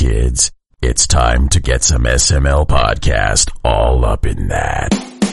kids. It's time to get some SML podcast all up in that.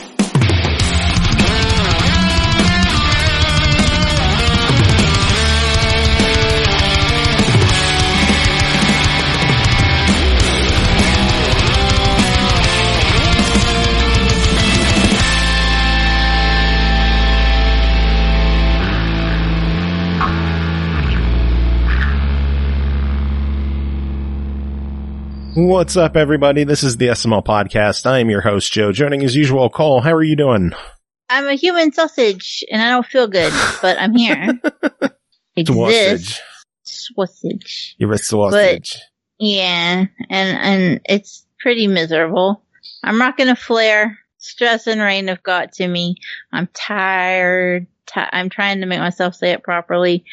What's up, everybody? This is the SML Podcast. I am your host, Joe. Joining as usual, Cole. How are you doing? I'm a human sausage, and I don't feel good, but I'm here. Sausage. Sausage. You're a sausage. But, yeah, and it's pretty miserable. I'm not gonna flare. Stress and rain have got to me. I'm tired. I'm trying to make myself say it properly.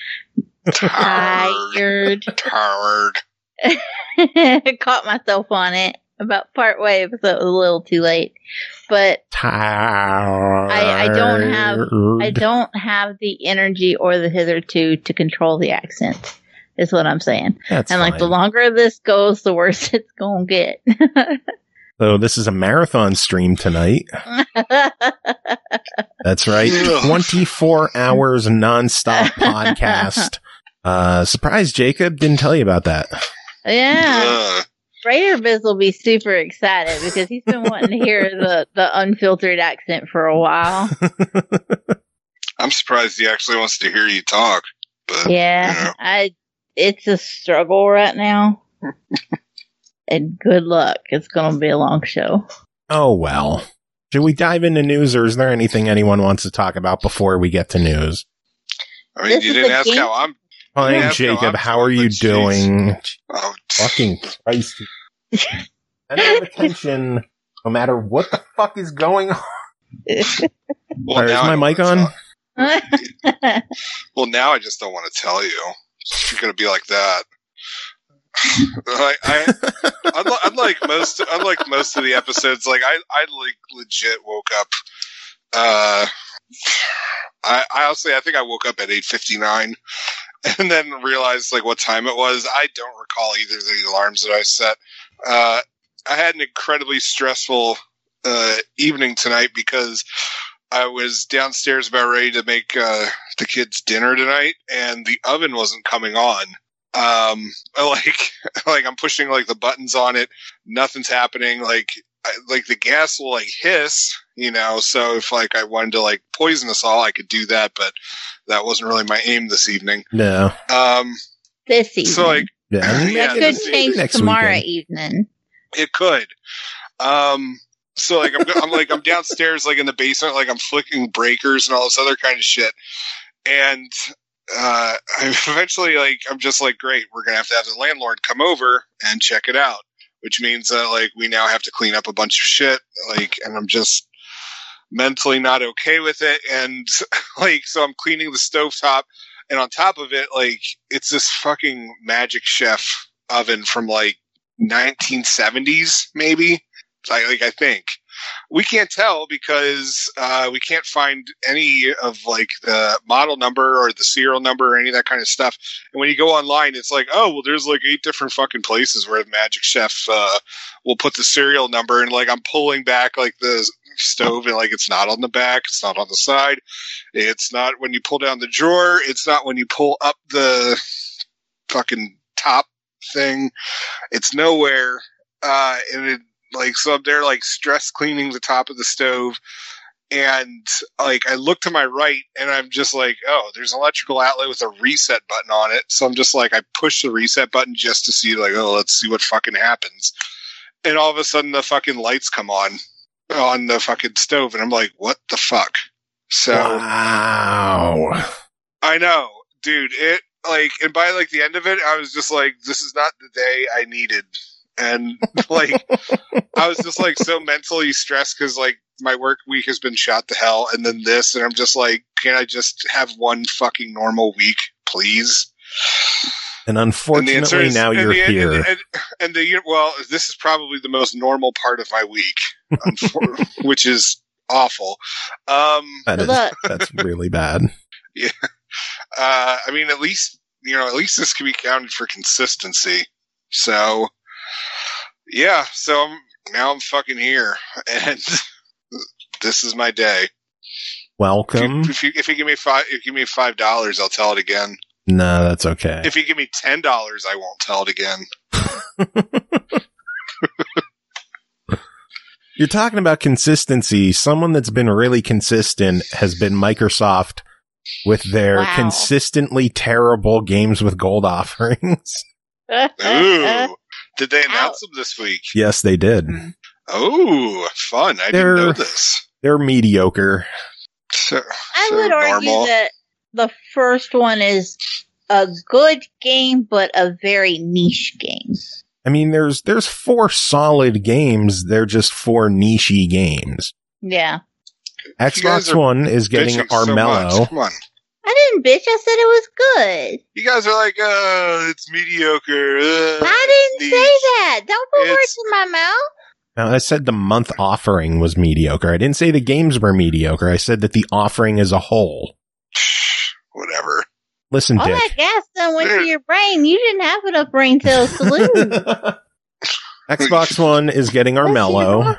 Tired. I caught myself on it about part way, so it was a little too late. But I don't have the energy or the hitherto to control the accent, is what I'm saying. That's and fine. The longer this goes, the worse it's gonna get. So this is a marathon stream tonight. That's right. 24 hours nonstop podcast. Surprise, Jacob didn't tell you about that. Yeah. Raider Biz will be super excited because he's been wanting to hear the unfiltered accent for a while. I'm surprised he actually wants to hear you talk. But, yeah, it's a struggle right now. And good luck. It's going to be a long show. Oh, well. Should we dive into news, or is there anything anyone wants to talk about before we get to news? I mean, you didn't ask how I'm... Fine, Jacob, how are you doing? Oh, fucking Christ. I don't have attention no matter what the fuck is going on. Well, is my mic on? Well, now I just don't want to tell you. You're going to be like that. Unlike most of the episodes, like I like legit woke up. I honestly, I think I woke up at 8:59. And then realized like what time it was. I don't recall either of the alarms that I set. I had an incredibly stressful evening tonight because I was downstairs about ready to make the kids dinner tonight, and the oven wasn't coming on. Like I'm pushing like the buttons on it, nothing's happening. Like the gas will like hiss, you know. So if like I wanted to like poison us all, I could do that, but that wasn't really my aim this evening. No. This evening. So like, that could change tomorrow evening. It could. So like I'm downstairs like in the basement, like I'm flicking breakers and all this other kind of shit, and I eventually like I'm just like, great, we're gonna have to have the landlord come over and check it out, which means that like we now have to clean up a bunch of shit, like, and I'm just mentally not okay with it. And like, so I'm cleaning the stovetop, and on top of it, like, it's this fucking Magic Chef oven from like 1970s, maybe. I think we can't tell because we can't find any of like the model number or the serial number or any of that kind of stuff. And when you go online, it's like, oh, well, there's like 8 different fucking places where the Magic Chef will put the serial number. And like, I'm pulling back like the stove, and like, it's not on the back, it's not on the side, it's not when you pull down the drawer, it's not when you pull up the fucking top thing, it's nowhere. And it, like, so I'm there like stress cleaning the top of the stove, and like I look to my right and I'm just like, oh, there's an electrical outlet with a reset button on it. So I'm just like, I push the reset button just to see like, oh, let's see what fucking happens. And all of a sudden the fucking lights come on the fucking stove, and I'm like, what the fuck? So wow. I know, dude, it like, and by like the end of it, I was just like, this is not the day I needed. And like, I was just like so mentally stressed because like my work week has been shot to hell, and then this, and I'm just like, can I just have one fucking normal week, please? And unfortunately, now you're here. Well, this is probably the most normal part of my week, which is awful. That's really bad. Yeah. I mean, at least this can be counted for consistency. So Yeah, so now I'm fucking here, and this is my day. Welcome. If you give me $5, I'll tell it again. No, that's okay. If you give me $10, I won't tell it again. You're talking about consistency. Someone that's been really consistent has been Microsoft with their consistently terrible games with gold offerings. Ooh. Did they announce them this week? Yes, they did. Oh, fun. I didn't know this. They're mediocre. I would argue that the first one is a good game, but a very niche game. I mean, there's 4 solid games. They're just 4 niche-y games. Yeah. Xbox One is getting Armello. So come on. I didn't bitch. I said it was good. You guys are like, it's mediocre. I didn't say that. Don't put words in my mouth. Now, I said the month offering was mediocre. I didn't say the games were mediocre. I said that the offering as a whole. Whatever. Listen, all Dick. that gas done went to your brain. You didn't have enough brain cells to lose. Xbox One is getting Armello.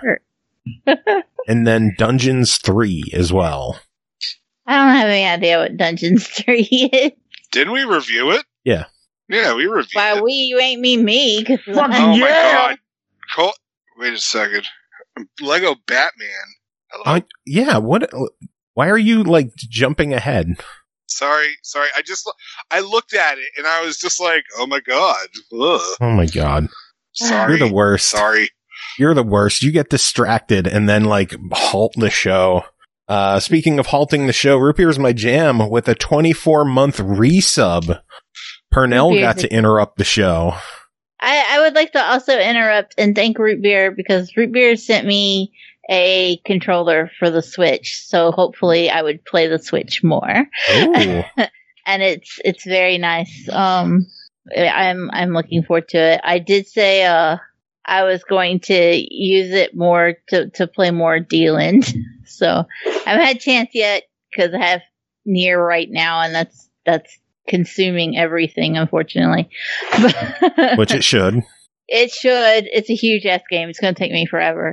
And then Dungeons 3 as well. I don't have any idea what Dungeons 3 is. Didn't we review it? Yeah. Yeah, we reviewed it. Why you ain't me? Oh my god. Wait a second. Lego Batman. Yeah, what? Why are you, like, jumping ahead? Sorry. I looked at it and I was just like, oh my god. Ugh. Oh my god. Sorry. You're the worst. Sorry. You're the worst. You get distracted and then, like, halt the show. Speaking of halting the show, Root Beer's my jam with a 24-month resub. Purnell got to interrupt the show. I would like to also interrupt and thank Root Beer because Root Beer sent me a controller for the Switch, so hopefully I would play the Switch more. Ooh. And it's very nice. I'm looking forward to it. I did say I was going to use it more to play more D-Land. So I haven't had a chance yet because I have Nier right now, and that's consuming everything, unfortunately. Which it should. It should. It's a huge ass game. It's going to take me forever.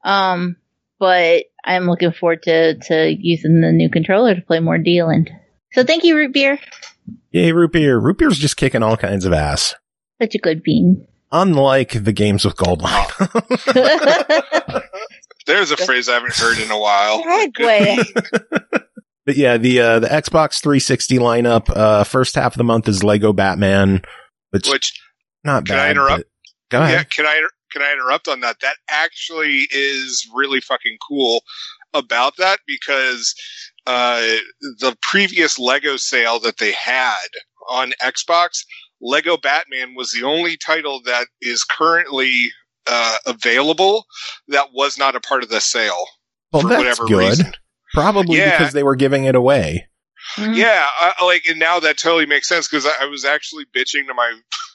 But I'm looking forward to using the new controller to play more D-Land. So thank you, Root Beer. Yay, Root Beer. Root Beer's just kicking all kinds of ass. Such a good bean. Unlike the games with gold line. There's a phrase I haven't heard in a while. But yeah, the Xbox 360 lineup, first half of the month is Lego Batman, which not bad. Can I interrupt? Go ahead. Yeah, can I interrupt on that? That actually is really fucking cool about that because the previous Lego sale that they had on Xbox, Lego Batman was the only title that is currently available that was not a part of the sale. Well, for that's whatever good. reason. Probably because they were giving it away. Mm-hmm. Yeah, and now that totally makes sense because I was actually bitching to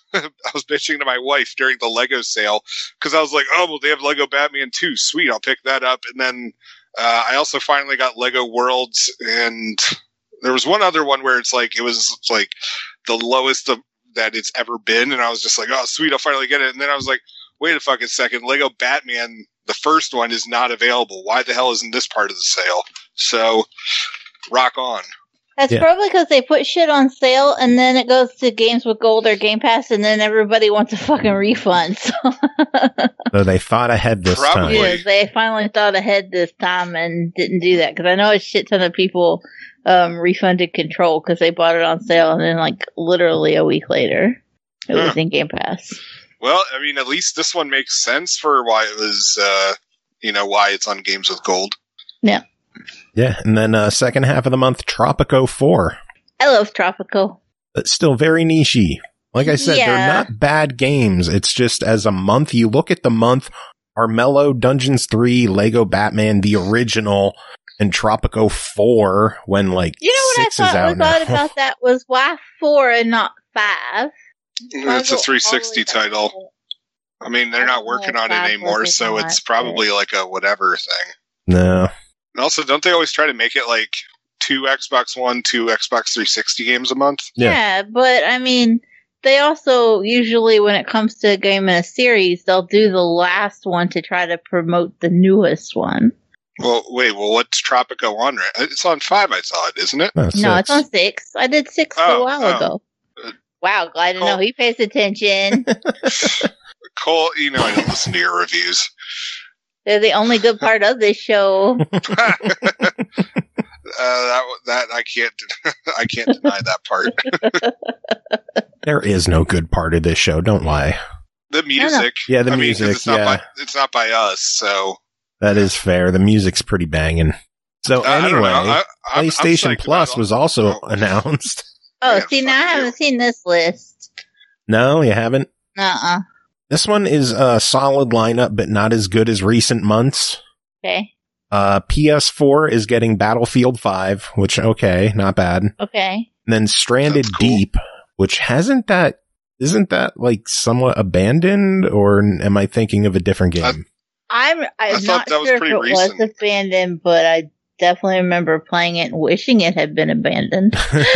my wife during the Lego sale because I was like, oh, well, they have Lego Batman 2. Sweet, I'll pick that up. And then I also finally got Lego Worlds, and there was one other one where it was like the lowest that it's ever been, and I was just like, oh, sweet, I'll finally get it. And then I was like, wait a fucking second, Lego Batman, the first one, is not available. Why the hell isn't this part of the sale? So, rock on. That's probably because they put shit on sale and then it goes to games with gold or Game Pass and then everybody wants a fucking refund. So they thought ahead this time. Yeah, they finally thought ahead this time and didn't do that because I know a shit ton of people refunded Control because they bought it on sale and then like literally a week later it was in Game Pass. Well, I mean, at least this one makes sense for why it was, why it's on Games with Gold. Yeah. Yeah, and then second half of the month, Tropico 4. I love Tropico. But still very niche-y. Like I said, they're not bad games. It's just as a month, you look at the month, Armello, Dungeons 3, Lego Batman, the original, and Tropico 4 when like 6 is out now. I thought about that was why 4 and not 5? It's a 360 title. I mean, they're not working on it anymore, so it's probably like a whatever thing. No. And also, don't they always try to make it like 2 Xbox One, 2 Xbox 360 games a month? Yeah, but I mean, they also usually, when it comes to a game in a series, they'll do the last one to try to promote the newest one. Well, wait. Well, what's Tropico on? Right? It's on 5. I thought, isn't it? No, No, it's on 6. I did 6 a while ago. Wow, glad to know he pays attention. Cole, I don't listen to your reviews. They're the only good part of this show. That I can't deny that part. There is no good part of this show. Don't lie. The music, yeah, the music. It's not by us, so that is fair. The music's pretty banging. So anyway, PlayStation Plus was also announced. Oh, see, now I haven't seen this list. No, you haven't? Uh-uh. This one is a solid lineup, but not as good as recent months. Okay. PS4 is getting Battlefield 5, which, okay, not bad. Okay. And then Stranded Deep, which isn't that like somewhat abandoned, or am I thinking of a different game? I'm not sure if it was abandoned, but I definitely remember playing it and wishing it had been abandoned.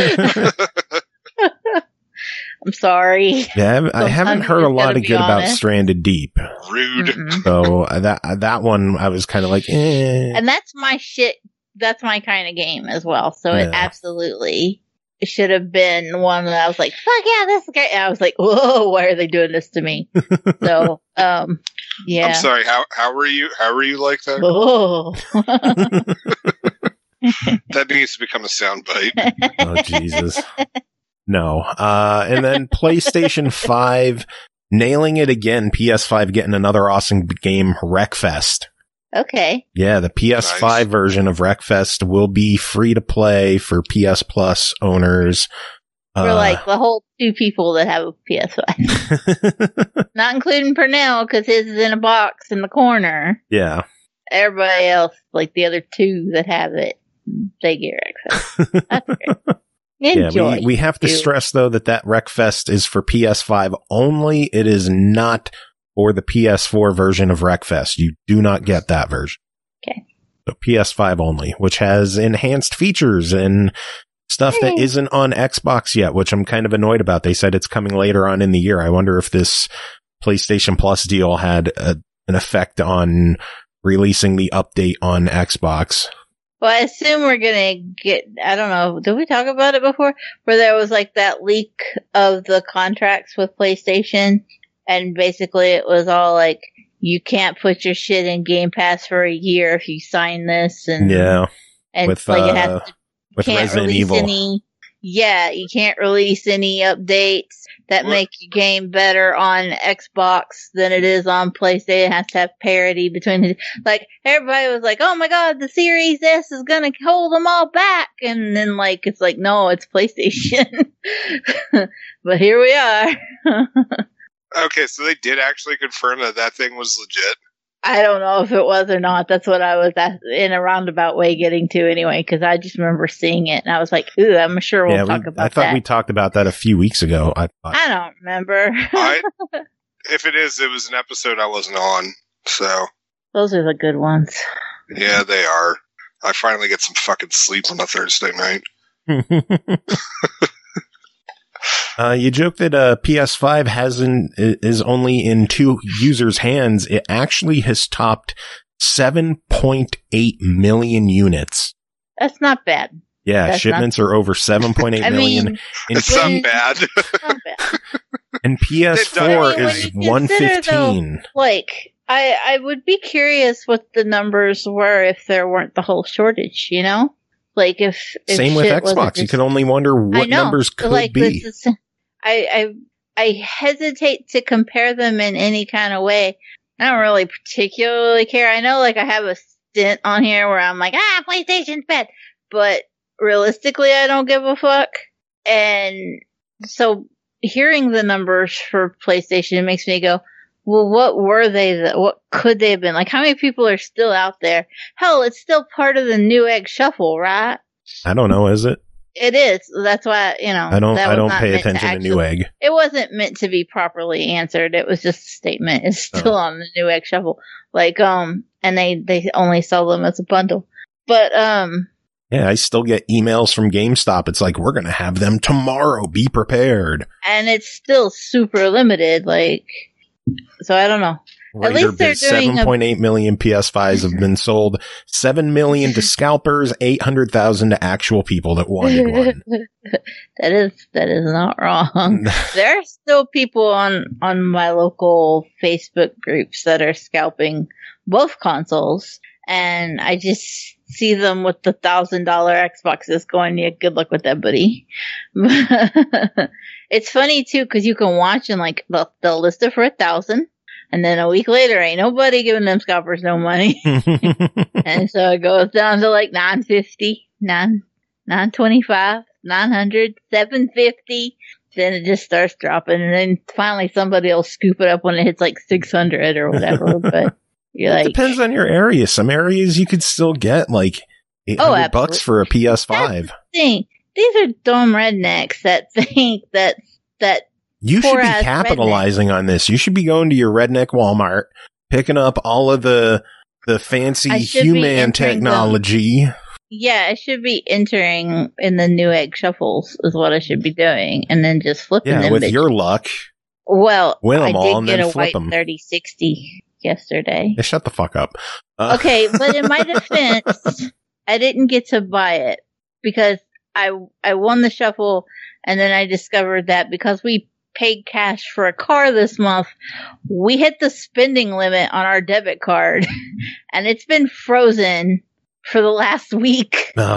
I'm sorry. Yeah, I haven't heard a lot of good about Stranded Deep. Rude. Mm-mm. So that one I was kind of like, eh. And that's my shit. That's my kind of game as well. So it absolutely should have been one that I was like, fuck yeah, this is great. And I was like, whoa, why are they doing this to me? So, yeah. I'm sorry. How were you like that? Oh. That needs to become a soundbite. Oh, Jesus. No. And then PlayStation 5 nailing it again. PS5 getting another awesome game, Wreckfest. Okay. Yeah, the PS5 version of Wreckfest will be free to play for PS Plus owners. For like the whole 2 people that have a PS5. Not including Pernell, because his is in a box in the corner. Yeah. Everybody else, like the other 2 that have it, they get Wreckfest. That's great. Enjoy. Yeah, we have to stress, though, that Wreckfest is for PS5 only. It is not for the PS4 version of Wreckfest. You do not get that version. Okay. So PS5 only, which has enhanced features and stuff that isn't on Xbox yet, which I'm kind of annoyed about. They said it's coming later on in the year. I wonder if this PlayStation Plus deal had an effect on releasing the update on Xbox. Well, I assume we're going to get, I don't know, did we talk about it before? Where there was like that leak of the contracts with PlayStation, and basically it was all like, you can't put your shit in Game Pass for a year if you sign this, and with like it has to, with Resident Evil. You can't release any updates that make your game better on Xbox than it is on PlayStation. It has to have parity between the, like, everybody was like, oh my god, the Series S is gonna hold them all back. And then, like, it's like, no, it's PlayStation. But here we are. Okay, so they did actually confirm that thing was legit. I don't know if it was or not. That's what I was in a roundabout way getting to anyway, because I just remember seeing it and I was like, ooh, I'm sure we'll talk about that. I thought we talked about that a few weeks ago. I don't remember. If it is, it was an episode I wasn't on, so. Those are the good ones. Yeah, they are. I finally get some fucking sleep on a Thursday night. You joke that PS5 is only in 2 users' hands. It actually has topped 7.8 million units. That's not bad. Yeah, that's shipments are over 7.8 million. It's not bad. Not bad. And PS4 is 115. Though, like, I would be curious what the numbers were if there weren't the whole shortage, you know? Like if same with Xbox, you can only wonder what numbers could like, be. I hesitate to compare them in any kind of way. I don't really particularly care. I know, like, I have a stint on here where I'm like, PlayStation's bad, but realistically, I don't give a fuck. And so hearing the numbers for PlayStation makes me go, well, what were they? What could they have been? Like, how many people are still out there? Hell, it's still part of the Newegg Shuffle, right? I don't know. Is it? It is. That's why, you know. I don't pay attention to Newegg. It wasn't meant to be properly answered. It was just a statement. It's still on the Newegg Shuffle. Like, and they only sell them as a bundle. But, Yeah, I still get emails from GameStop. It's like, we're going to have them tomorrow. Be prepared. And it's still super limited. Like, so I don't know. At least they're doing 7.8 million PS5s have been sold. 7 million to scalpers, 800,000 to actual people that wanted one. That is not wrong. There are still people on my local Facebook groups that are scalping both consoles, and I just see them with the $1,000 Xboxes going, yeah, good luck with that, buddy. It's funny too, because you can watch and like they'll list it for $1,000. And then a week later, ain't nobody giving them scalpers no money. And so it goes down to like $950, $925, $900, $750. Then it just starts dropping. And then finally somebody will scoop it up when it hits like $600 or whatever. But you're like, it depends on your area. Some areas you could still get like $800 for a PS5. That's the thing. These are dumb rednecks that think that you should be capitalizing on this. You should be going to your redneck Walmart, picking up all of the fancy human technology. Yeah, I should be entering in the Newegg shuffles is what I should be doing, and then just flipping them. Yeah, with your luck. Well, win them I all did and get then a flip white them. 3060 yesterday. Hey, shut the fuck up. Okay, but in my defense, I didn't get to buy it because I won the shuffle, and then I discovered that because we paid cash for a car this month, we hit the spending limit on our debit card, and it's been frozen for the last week. Oh.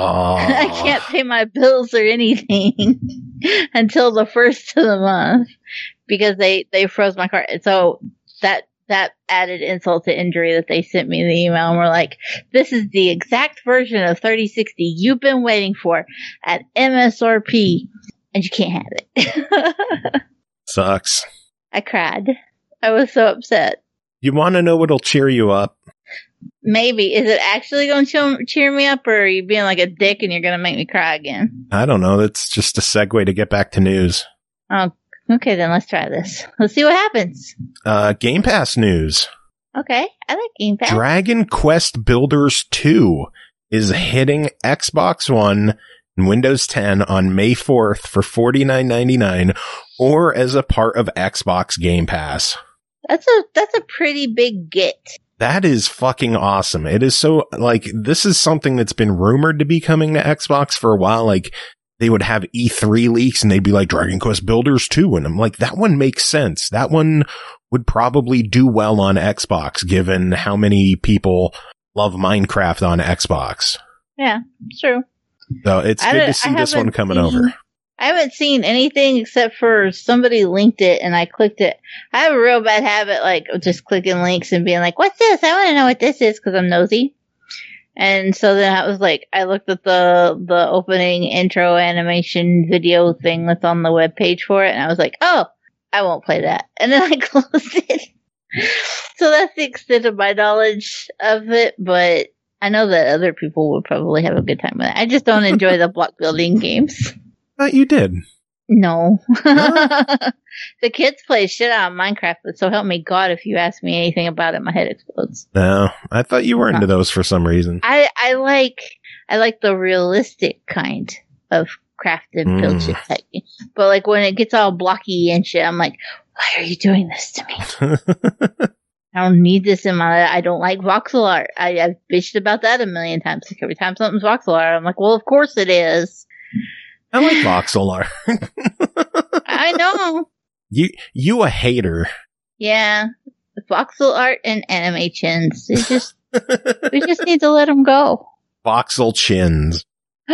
I can't pay my bills or anything until the first of the month because they froze my card. So that added insult to injury that they sent me the email and were like, this is the exact version of 3060 you've been waiting for at MSRP. And you can't have it. Sucks. I cried. I was so upset. You want to know what'll cheer you up? Maybe. Is it actually going to cheer me up, or are you being like a dick and you're going to make me cry again? I don't know. That's just a segue to get back to news. Oh, okay. Then let's try this. Let's see what happens. Game Pass news. Okay. I like Game Pass. Dragon Quest Builders 2 is hitting Xbox One and Windows 10 on May 4th for $49.99 or as a part of Xbox Game Pass. That's a pretty big get. That is fucking awesome. It is so, like, this is something that's been rumored to be coming to Xbox for a while. Like, they would have E3 leaks and they'd be like, Dragon Quest Builders 2. And I'm like, that one makes sense. That one would probably do well on Xbox, given how many people love Minecraft on Xbox. Yeah, it's true. So it's good to see this one coming over. I haven't seen anything except for somebody linked it and I clicked it. I have a real bad habit, like, of just clicking links and being like, what's this? I want to know what this is because I'm nosy. And so then I was like, I looked at the opening intro animation video thing that's on the webpage for it, and I was like, oh, I won't play that. And then I closed it. So that's the extent of my knowledge of it, but I know that other people would probably have a good time with it. I just don't enjoy the block building games. Thought you did. No. The kids play shit out of Minecraft, but so help me God, if you ask me anything about it, my head explodes. No, I thought you were into those for some reason. I like the realistic kind of crafted build shit type. But like when it gets all blocky and shit, I'm like, why are you doing this to me? I don't need this in my life. I don't like voxel art. I've bitched about that a million times. Like every time something's voxel art, I'm like, well, of course it is. I like voxel art. I know. You a hater. Yeah. Voxel art and anime chins. We just need to let them go. Voxel chins.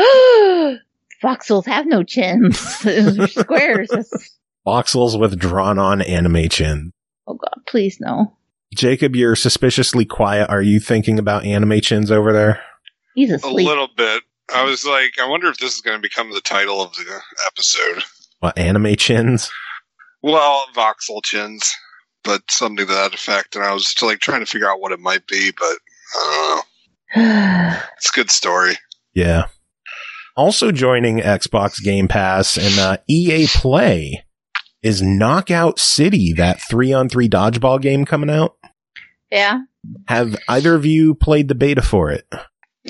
Voxels have no chins. They're squares. Voxels with drawn on anime chin. Oh God, please no. Jacob, you're suspiciously quiet. Are you thinking about anime chins over there? He's asleep. A little bit. I was like, I wonder if this is going to become the title of the episode. What, anime chins? Well, voxel chins, but something to that effect. And I was still like trying to figure out what it might be, but I don't know. It's a good story. Yeah. Also joining Xbox Game Pass and EA Play is Knockout City, that 3-on-3 dodgeball game coming out. Yeah. Have either of you played the beta for it? Nope.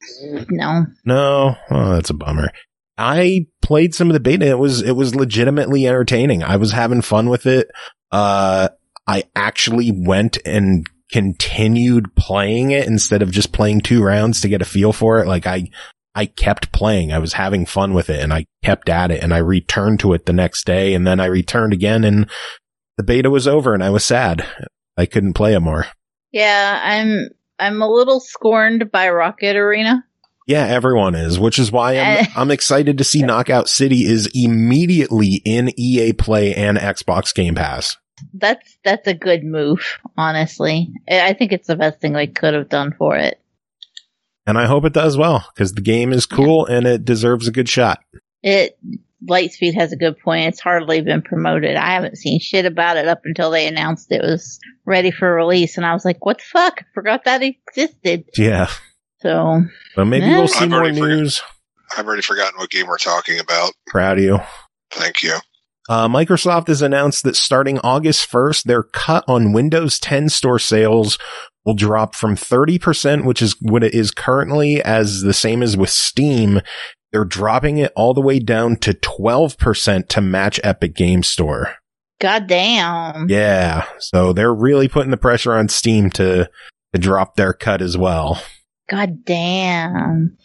No. No? Oh, that's a bummer. I played some of the beta. It was legitimately entertaining. I was having fun with it. I actually went and continued playing it instead of just playing 2 rounds to get a feel for it. Like I kept playing. I was having fun with it and I kept at it and I returned to it the next day and then I returned again and the beta was over and I was sad. I couldn't play it more. Yeah, I'm a little scorned by Rocket Arena. Yeah, everyone is, which is why I'm excited to see Knockout City is immediately in EA Play and Xbox Game Pass. That's a good move, honestly. I think it's the best thing they could have done for it. And I hope it does well, because the game is cool and it deserves a good shot. Lightspeed has a good point. It's hardly been promoted. I haven't seen shit about it up until they announced it was ready for release, and I was like, what the fuck? I forgot that existed. Yeah. So, but maybe we'll see more news. I've already forgotten what game we're talking about. Proud of you. Thank you. Microsoft has announced that starting August 1st, their cut on Windows 10 store sales will drop from 30%, which is what it is currently, as the same as with Steam. They're dropping it all the way down to 12% to match Epic Games Store. God damn. Yeah. So they're really putting the pressure on Steam to drop their cut as well. God damn.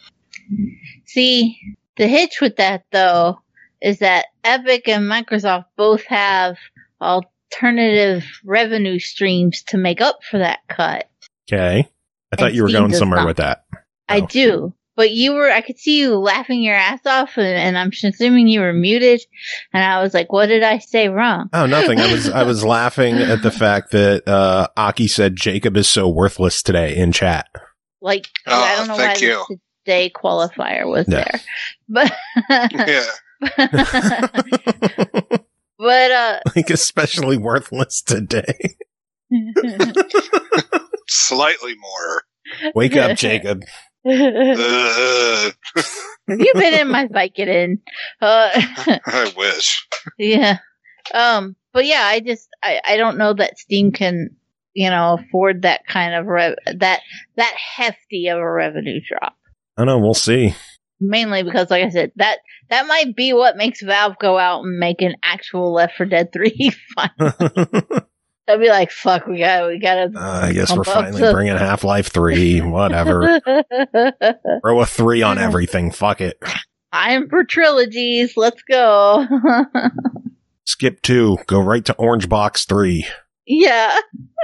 See, the hitch with that, though, is that Epic and Microsoft both have alternative revenue streams to make up for that cut. Okay. I thought you were going somewhere with that. I do. But I could see you laughing your ass off, and I'm assuming you were muted, and I was like, what did I say wrong? Oh, nothing. I was laughing at the fact that Aki said Jacob is so worthless today in chat. Like, I don't know why the today qualifier was there. But yeah. But like especially worthless today. Slightly more. Wake up, Jacob. Have you been in my Vicodin? I wish. Yeah. But yeah, I don't know that Steam can, afford that kind of that hefty of a revenue drop. I know, we'll see. Mainly because, like I said, that might be what makes Valve go out and make an actual Left 4 Dead 3 finally. They'll be like, fuck, we gotta. I guess we're finally bringing Half-Life 3, whatever. Throw a 3 on everything, fuck it. I'm for trilogies, let's go. Skip 2, go right to Orange Box 3. Yeah.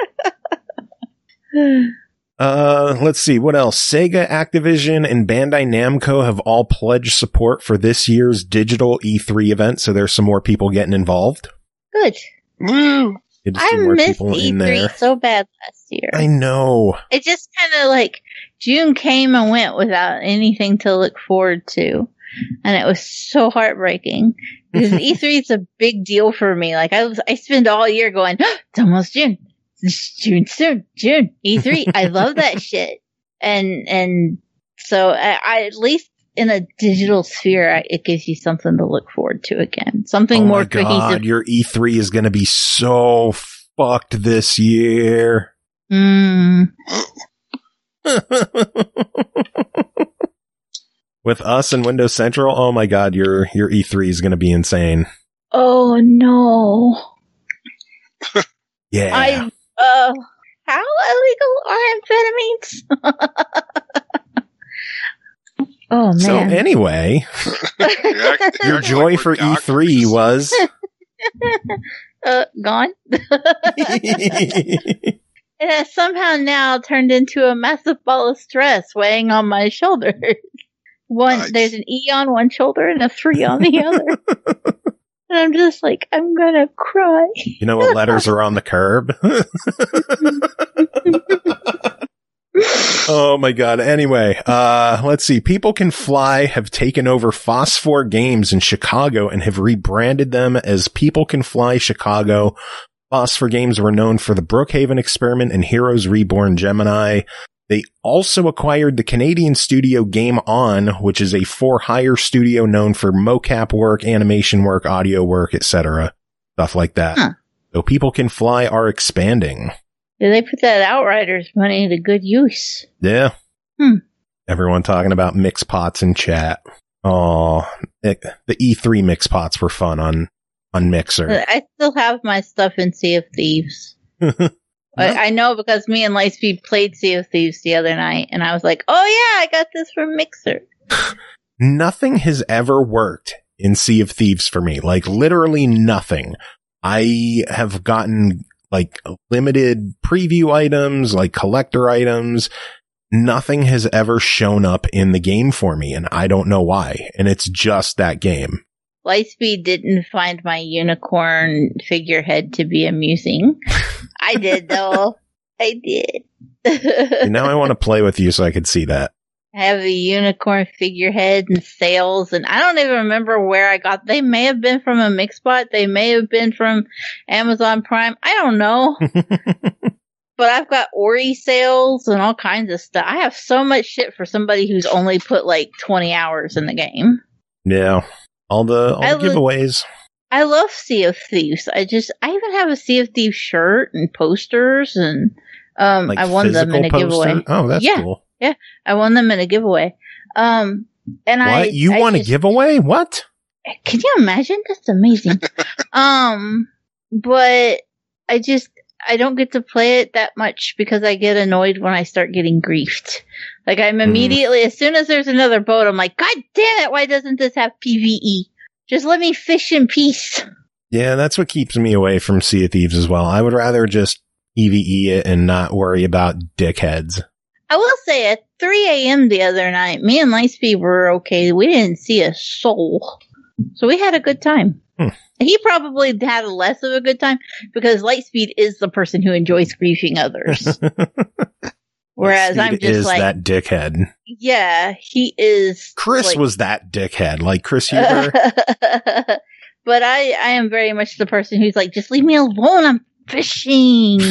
Let's see, what else? Sega, Activision, and Bandai Namco have all pledged support for this year's digital E3 event, so there's some more people getting involved. Good. Woo! I missed E3 so bad last year. I know. It just kind of like June came and went without anything to look forward to. And it was so heartbreaking because E3 is a big deal for me. Like I spend all year going, oh, it's almost June. It's June soon. June. E3. I love that shit. And so I at least in a digital sphere, it gives you something to look forward to again. Something more cohesive. Oh my God, your E3 is going to be so fucked this year. With us and Windows Central, oh my God, your E3 is going to be insane. Oh no. Yeah. How illegal are amphetamines? Oh, man. So anyway, your joy for E3 was... gone. It has somehow now turned into a massive ball of stress weighing on my shoulders. Nice. There's an E on one shoulder and a 3 on the other. And I'm just like, I'm gonna cry. You know what letters are on the curb? Oh my God. Anyway, let's see. People Can Fly have taken over Phosphor Games in Chicago and have rebranded them as People Can Fly Chicago. Phosphor Games were known for the Brookhaven Experiment and Heroes Reborn Gemini. They also acquired the Canadian studio Game On, which is a for-hire studio known for mocap work, animation work, audio work, etc. Stuff like that. Huh. So People Can Fly are expanding. Yeah, they put that Outriders money to good use. Yeah. Everyone talking about mix pots in chat. Oh, the E3 mix pots were fun on Mixer. I still have my stuff in Sea of Thieves. I know because me and Lightspeed played Sea of Thieves the other night, and I was like, oh yeah, I got this from Mixer. Nothing has ever worked in Sea of Thieves for me. Like, literally nothing. I have gotten, like, limited preview items, like collector items. Nothing has ever shown up in the game for me, and I don't know why. And it's just that game. Lightspeed didn't find my unicorn figurehead to be amusing. I did, though. I did. And now I want to play with you so I could see that. I have a unicorn figurehead and sails, and I don't even remember where I got. They may have been from a Mixbot. They may have been from Amazon Prime. I don't know. But I've got Ori sails and all kinds of stuff. I have so much shit for somebody who's only put like 20 hours in the game. Yeah. All the giveaways. I love Sea of Thieves. I even have a Sea of Thieves shirt and posters, and like I won them in a giveaway. Oh, that's cool. Yeah, I won them in a giveaway. And what? You won a giveaway? What? Can you imagine? That's amazing. But I don't get to play it that much because I get annoyed when I start getting griefed. Like, I'm immediately, as soon as there's another boat, I'm like, God damn it, why doesn't this have PvE? Just let me fish in peace. Yeah, that's what keeps me away from Sea of Thieves as well. I would rather just PvE it and not worry about dickheads. I will say, at 3 a.m. the other night, me and Lightspeed were okay. We didn't see a soul. So we had a good time. He probably had less of a good time because Lightspeed is the person who enjoys griefing others. Whereas I'm just like that dickhead. Yeah, he is. Chris was that dickhead, like Chris Huber. But I am very much the person who's like, just leave me alone. I'm fishing.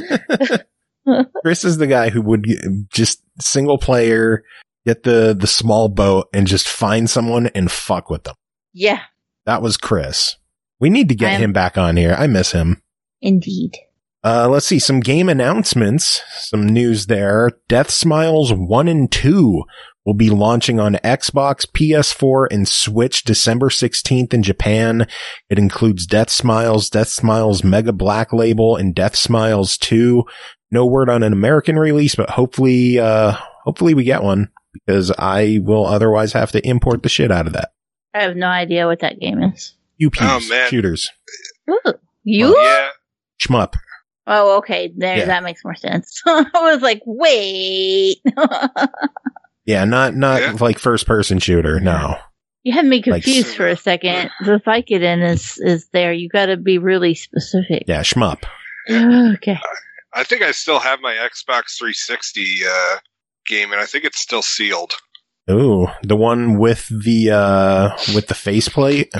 Chris is the guy who would just single player, get the small boat and just find someone and fuck with them. Yeah. That was Chris. We need to get him back on here. I miss him. Indeed. Let's see. Some game announcements. Some news there. Death Smiles 1 and 2 will be launching on Xbox, PS4, and Switch December 16th in Japan. It includes Death Smiles Mega Black Label, and Death Smiles 2. No word on an American release, but hopefully we get one because I will otherwise have to import the shit out of that. I have no idea what that game is. Shooters. Ooh, you? Yeah. Shmup. Oh, okay. That makes more sense. I was like, wait. Yeah, not like first person shooter. No. You had me confused for a second. The Vicodin is there. You got to be really specific. Yeah, shmup. Okay. I think I still have my Xbox 360 game, and I think it's still sealed. Ooh, the one with the faceplate.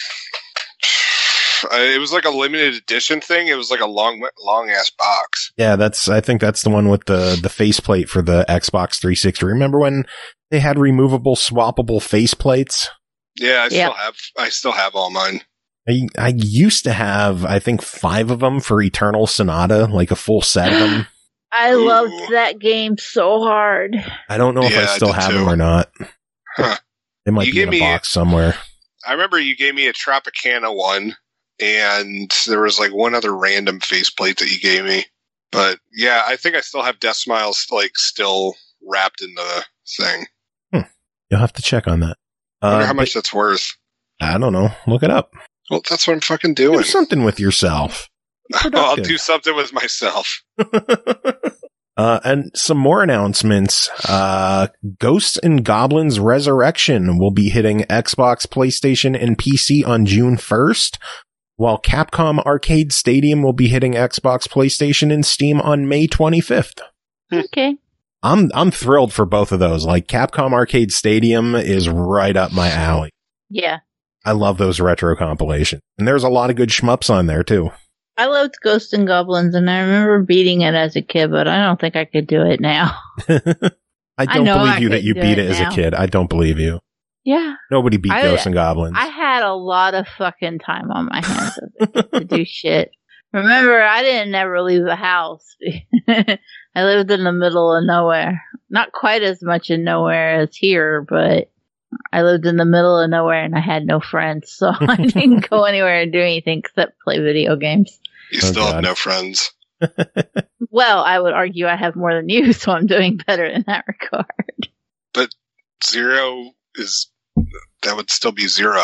It was like a limited edition thing. It was like a long ass box. Yeah, I think that's the one with the faceplate for the Xbox 360. Remember when they had removable, swappable faceplates? Yeah, I still have all mine. I used to have, I think, 5 of them for Eternal Sonata, like a full set of them. I loved that game so hard. I don't know if I still have them or not. Huh. They might be in a box somewhere. I remember you gave me a Tropicana one, and there was like one other random faceplate that you gave me. But yeah, I think I still have Death Smiles like still wrapped in the thing. You'll have to check on that. I wonder how much that's worth. I don't know. Look it up. Well, that's what I'm fucking doing. Do something with yourself. I'll do something with myself. And some more announcements. Ghosts and Goblins Resurrection will be hitting Xbox, PlayStation, and PC on June 1st, while Capcom Arcade Stadium will be hitting Xbox, PlayStation, and Steam on May 25th. Okay. I'm thrilled for both of those. Like, Capcom Arcade Stadium is right up my alley. Yeah. I love those retro compilations. And there's a lot of good shmups on there, too. I loved Ghosts and Goblins, and I remember beating it as a kid, but I don't think I could do it now. I don't believe you that you beat it as a kid. I don't believe you. Yeah. Nobody beat Ghosts and Goblins. I had a lot of fucking time on my hands to do shit. Remember, I didn't never leave the house. I lived in the middle of nowhere. not quite as much in nowhere as here, but I lived in the middle of nowhere and I had no friends, so I didn't go anywhere and do anything except play video games. You still have no friends. Well, I would argue I have more than you, so I'm doing better in that regard. But 0 is... That would still be 0.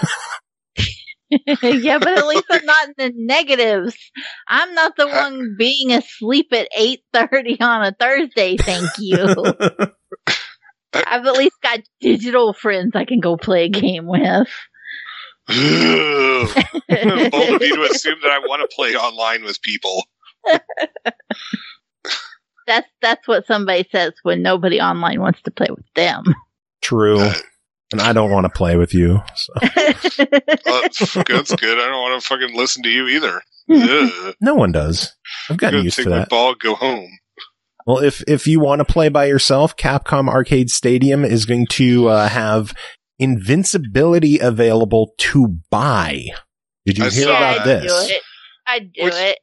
Yeah, but at least I'm not in the negatives. I'm not the one being asleep at 8:30 on a Thursday, thank you. I've at least got digital friends I can go play a game with. Bold of you to assume that I want to play online with people. That's what somebody says when nobody online wants to play with them. True. And I don't want to play with you. So. That's good. I don't want to fucking listen to you either. No one does. I've gotten used to that. Take my ball, go home. Well, if you want to play by yourself, Capcom Arcade Stadium is going to have invincibility available to buy. Did you hear about this? I'd do it.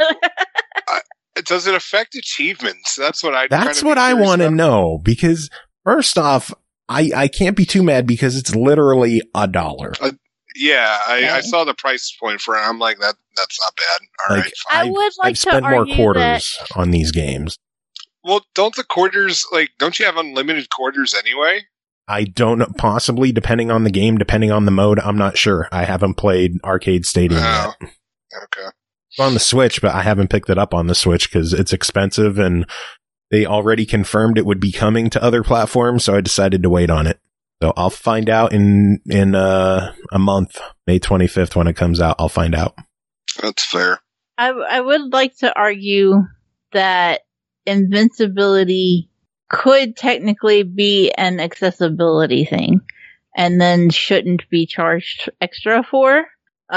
Does it affect achievements? That's what I want to know, because first off, I can't be too mad because it's literally $1. I saw the price point for it. I'm like, that's not bad. All right. I've spent more quarters on these games. Well, don't you have unlimited quarters anyway? I don't know. Possibly, depending on the game, depending on the mode. I'm not sure. I haven't played Arcade Stadium yet. Okay. It's on the Switch, but I haven't picked it up on the Switch because it's expensive and they already confirmed it would be coming to other platforms, so I decided to wait on it. So I'll find out in a month, May 25th, when it comes out. I'll find out. That's fair. I would like to argue that invincibility could technically be an accessibility thing, and then shouldn't be charged extra for.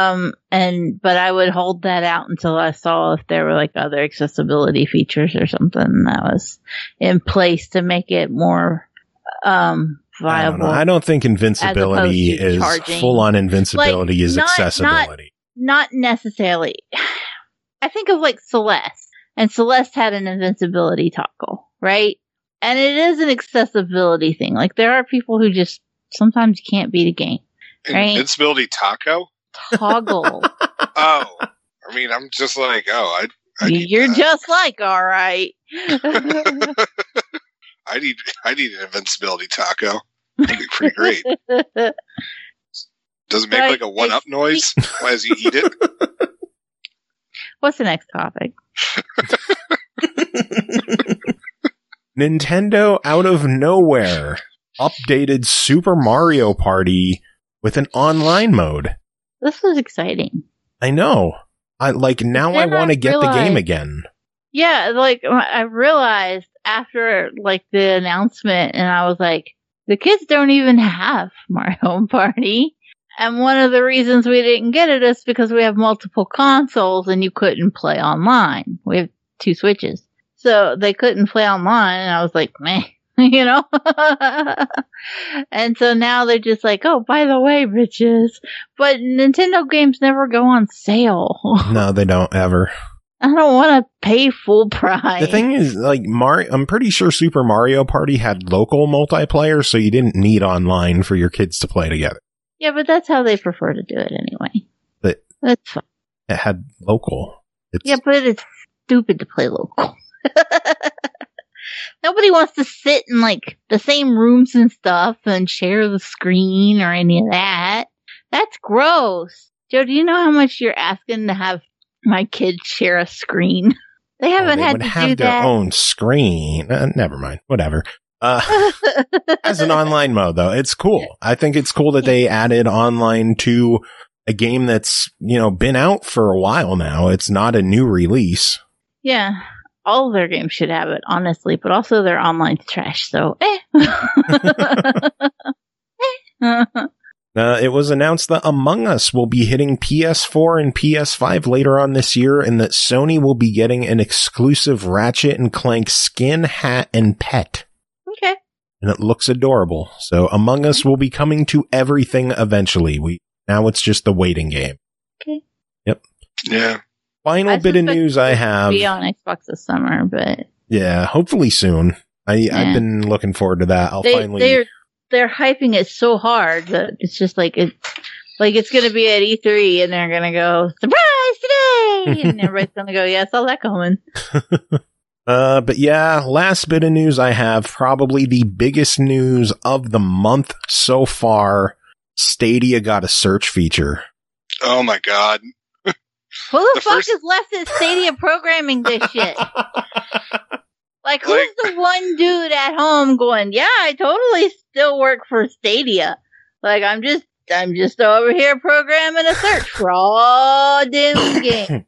But I would hold that out until I saw if there were like other accessibility features or something that was in place to make it more viable. I don't think invincibility is full on invincibility is accessibility. Not necessarily. I think of like Celeste, and Celeste had an invincibility toggle, right? And it is an accessibility thing. Like there are people who just sometimes can't beat a game. Right? Invincibility toggle. Oh, I mean, I'm just like, you're just like, all right. I need an invincibility taco. That'd be pretty great. Does it make like a 1-up noise as you eat it? What's the next topic? Nintendo out of nowhere updated Super Mario Party with an online mode. This was exciting. I know. I want to get the game again. Yeah, like I realized after like the announcement, and I was like, the kids don't even have Mario Party. And one of the reasons we didn't get it is because we have multiple consoles and you couldn't play online. We have 2 Switches. So they couldn't play online, and I was like, meh. You know? And so now they're just like, oh, by the way, bitches. But Nintendo games never go on sale. No, they don't ever. I don't want to pay full price. The thing is, like, I'm pretty sure Super Mario Party had local multiplayer, so you didn't need online for your kids to play together. Yeah, but that's how they prefer to do it anyway. But that's fine. It had local. Yeah, but it's stupid to play local. Nobody wants to sit in like the same rooms and stuff and share the screen or any of that. That's gross. Joe, do you know how much you're asking to have my kids share a screen? They haven't had to do that. They would have their own screen. Never mind. Whatever. As an online mode, though, it's cool. I think it's cool that they added online to a game that's, been out for a while now. It's not a new release. Yeah. All of their games should have it, honestly, but also their online's trash, so It was announced that Among Us will be hitting PS4 and PS5 later on this year, and that Sony will be getting an exclusive Ratchet and Clank skin, hat, and pet. Okay. And it looks adorable. So Among Us will be coming to everything eventually. Now it's just the waiting game. Okay. Yep. Yeah. Final bit of news I have. Be on Xbox this summer, but yeah, hopefully soon. I've been looking forward to that. They're hyping it so hard that it's just like it's going to be at E3 and they're going to go, surprise today! And everybody's going to go, yeah, I saw that coming. But yeah, last bit of news I have, probably the biggest news of the month so far. Stadia got a search feature. Oh my god. Who the fuck has left this Stadia programming this shit? Like, who's the one dude at home going, yeah, I totally still work for Stadia. Like, I'm just over here programming a search for all damn games.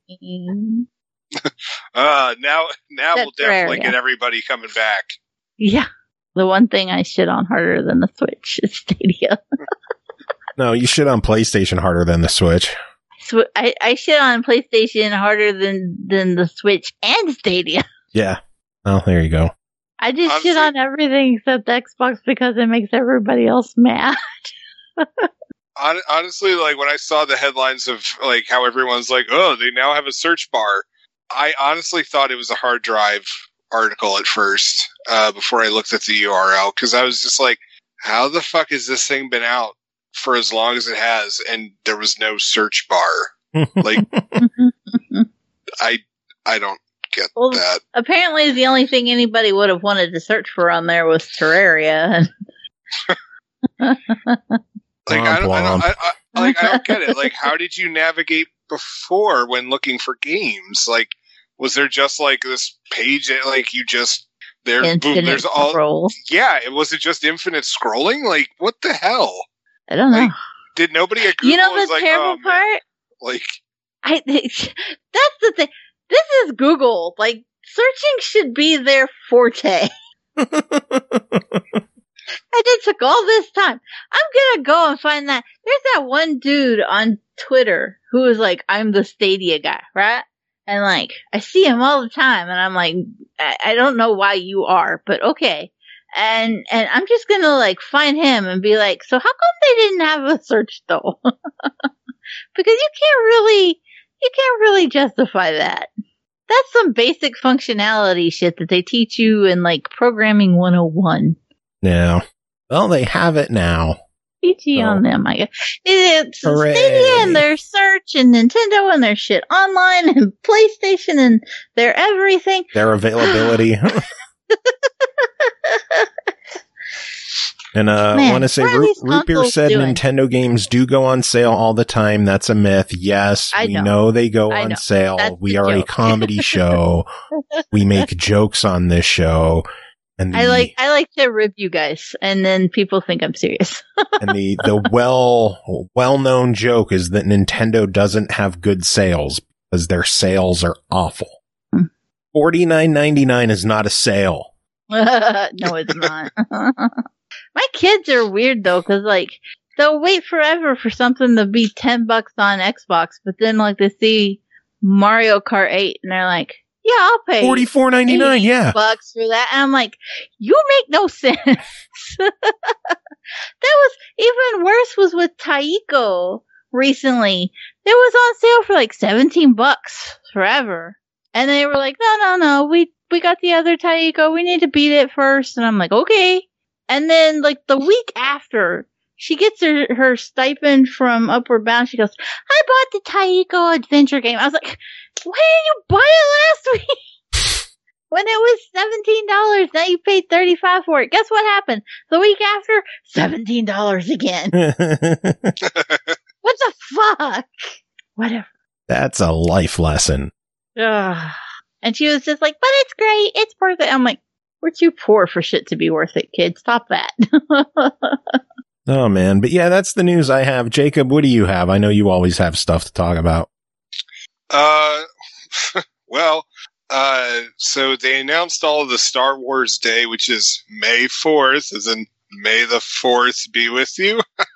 Now we'll definitely get everybody coming back. Yeah. The one thing I shit on harder than the Switch is Stadia. No, you shit on PlayStation harder than the Switch. I shit on PlayStation harder than the Switch and Stadia. Yeah. Well, there you go. I just shit on everything except Xbox because it makes everybody else mad. Honestly, like when I saw the headlines of like how everyone's like, oh, they now have a search bar, I honestly thought it was a hard drive article at first before I looked at the URL, because I was just like, how the fuck has this thing been out for as long as it has and there was no search bar? Like, I don't get that. Apparently the only thing anybody would have wanted to search for on there was Terraria. Like, I don't get it. Like, how did you navigate before when looking for games? Like, was there just like this page that, like, you just there? Boom, there's all. Scroll. Yeah, was it just infinite scrolling? Like, what the hell? I don't know. Like, did nobody at Google? You know the terrible part? Like, that's the thing. This is Google. Like, searching should be their forte. I did took all this time. I'm gonna go and find that. There's that one dude on Twitter who is like, I'm the Stadia guy, right? And like, I see him all the time and I'm like, I don't know why you are, but okay. And I'm just gonna like find him and be like, so how come they didn't have a search though? Because you can't really justify that. That's some basic functionality shit that they teach you in like programming 101. Yeah. Well, they have it now. PG on them, I guess. It's Stadia and their search and Nintendo and their shit online and PlayStation and their everything. Their availability. And I want to say, Root Beer said Nintendo games do go on sale all the time. That's a myth. Yes, we know they go on sale. We are a comedy show. We make jokes on this show. And I like to rib you guys, and then people think I'm serious. And the well-known joke is that Nintendo doesn't have good sales because their sales are awful. $49.99 is not a sale. No, it's not. My kids are weird though, because like they'll wait forever for something to be $10 on Xbox, but then like they see Mario Kart 8 and they're like, "Yeah, I'll pay $44.99." Yeah, bucks for that." And I'm like, "You make no sense." That was even worse. Was with Taiko recently. It was on sale for like $17 forever, and they were like, "No, we got the other Taiko. We need to beat it first." And I'm like, "Okay." And then, like, the week after, she gets her stipend from Upward Bound. She goes, "I bought the Taiko adventure game." I was like, "Why did you buy it last week? When it was $17, now you paid $35 for it." Guess what happened? The week after, $17 again. What the fuck? Whatever. That's a life lesson. Ugh. And she was just like, "But it's great. It's worth it." I'm like, "We're too poor for shit to be worth it, kid. Stop that." Oh, man. But yeah, that's the news I have. Jacob, what do you have? I know you always have stuff to talk about. So they announced all of the Star Wars Day, which is May 4th, as in May the 4th be with you.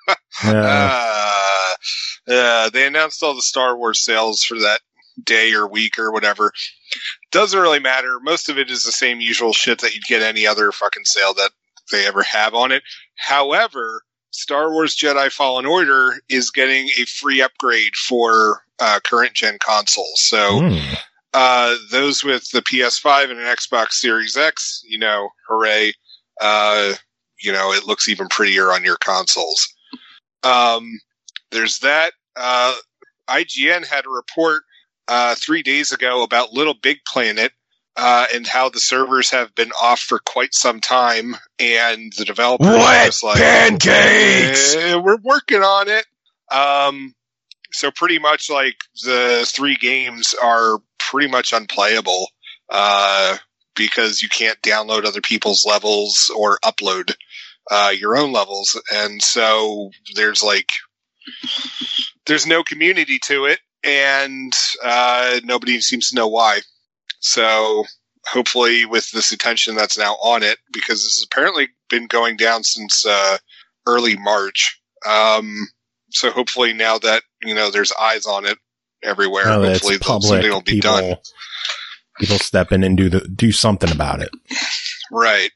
They announced all the Star Wars sales for that day or week or whatever. Doesn't really matter. Most of it is the same usual shit that you'd get any other fucking sale that they ever have on it. However, Star Wars Jedi Fallen Order is getting a free upgrade for current gen consoles. So Those with the PS5 and an Xbox Series X, hooray. It looks even prettier on your consoles. There's that. IGN had a report 3 days ago about Little Big Planet and how the servers have been off for quite some time, and the developers are just like, pancakes! We're working on it. So pretty much like the 3 games are pretty much unplayable because you can't download other people's levels or upload your own levels, and so there's no community to it, and nobody seems to know why. So hopefully with this attention that's now on it, because this has apparently been going down since early March. So hopefully now that, there's eyes on it everywhere, hopefully something will be done. People step in and do something about it. Right.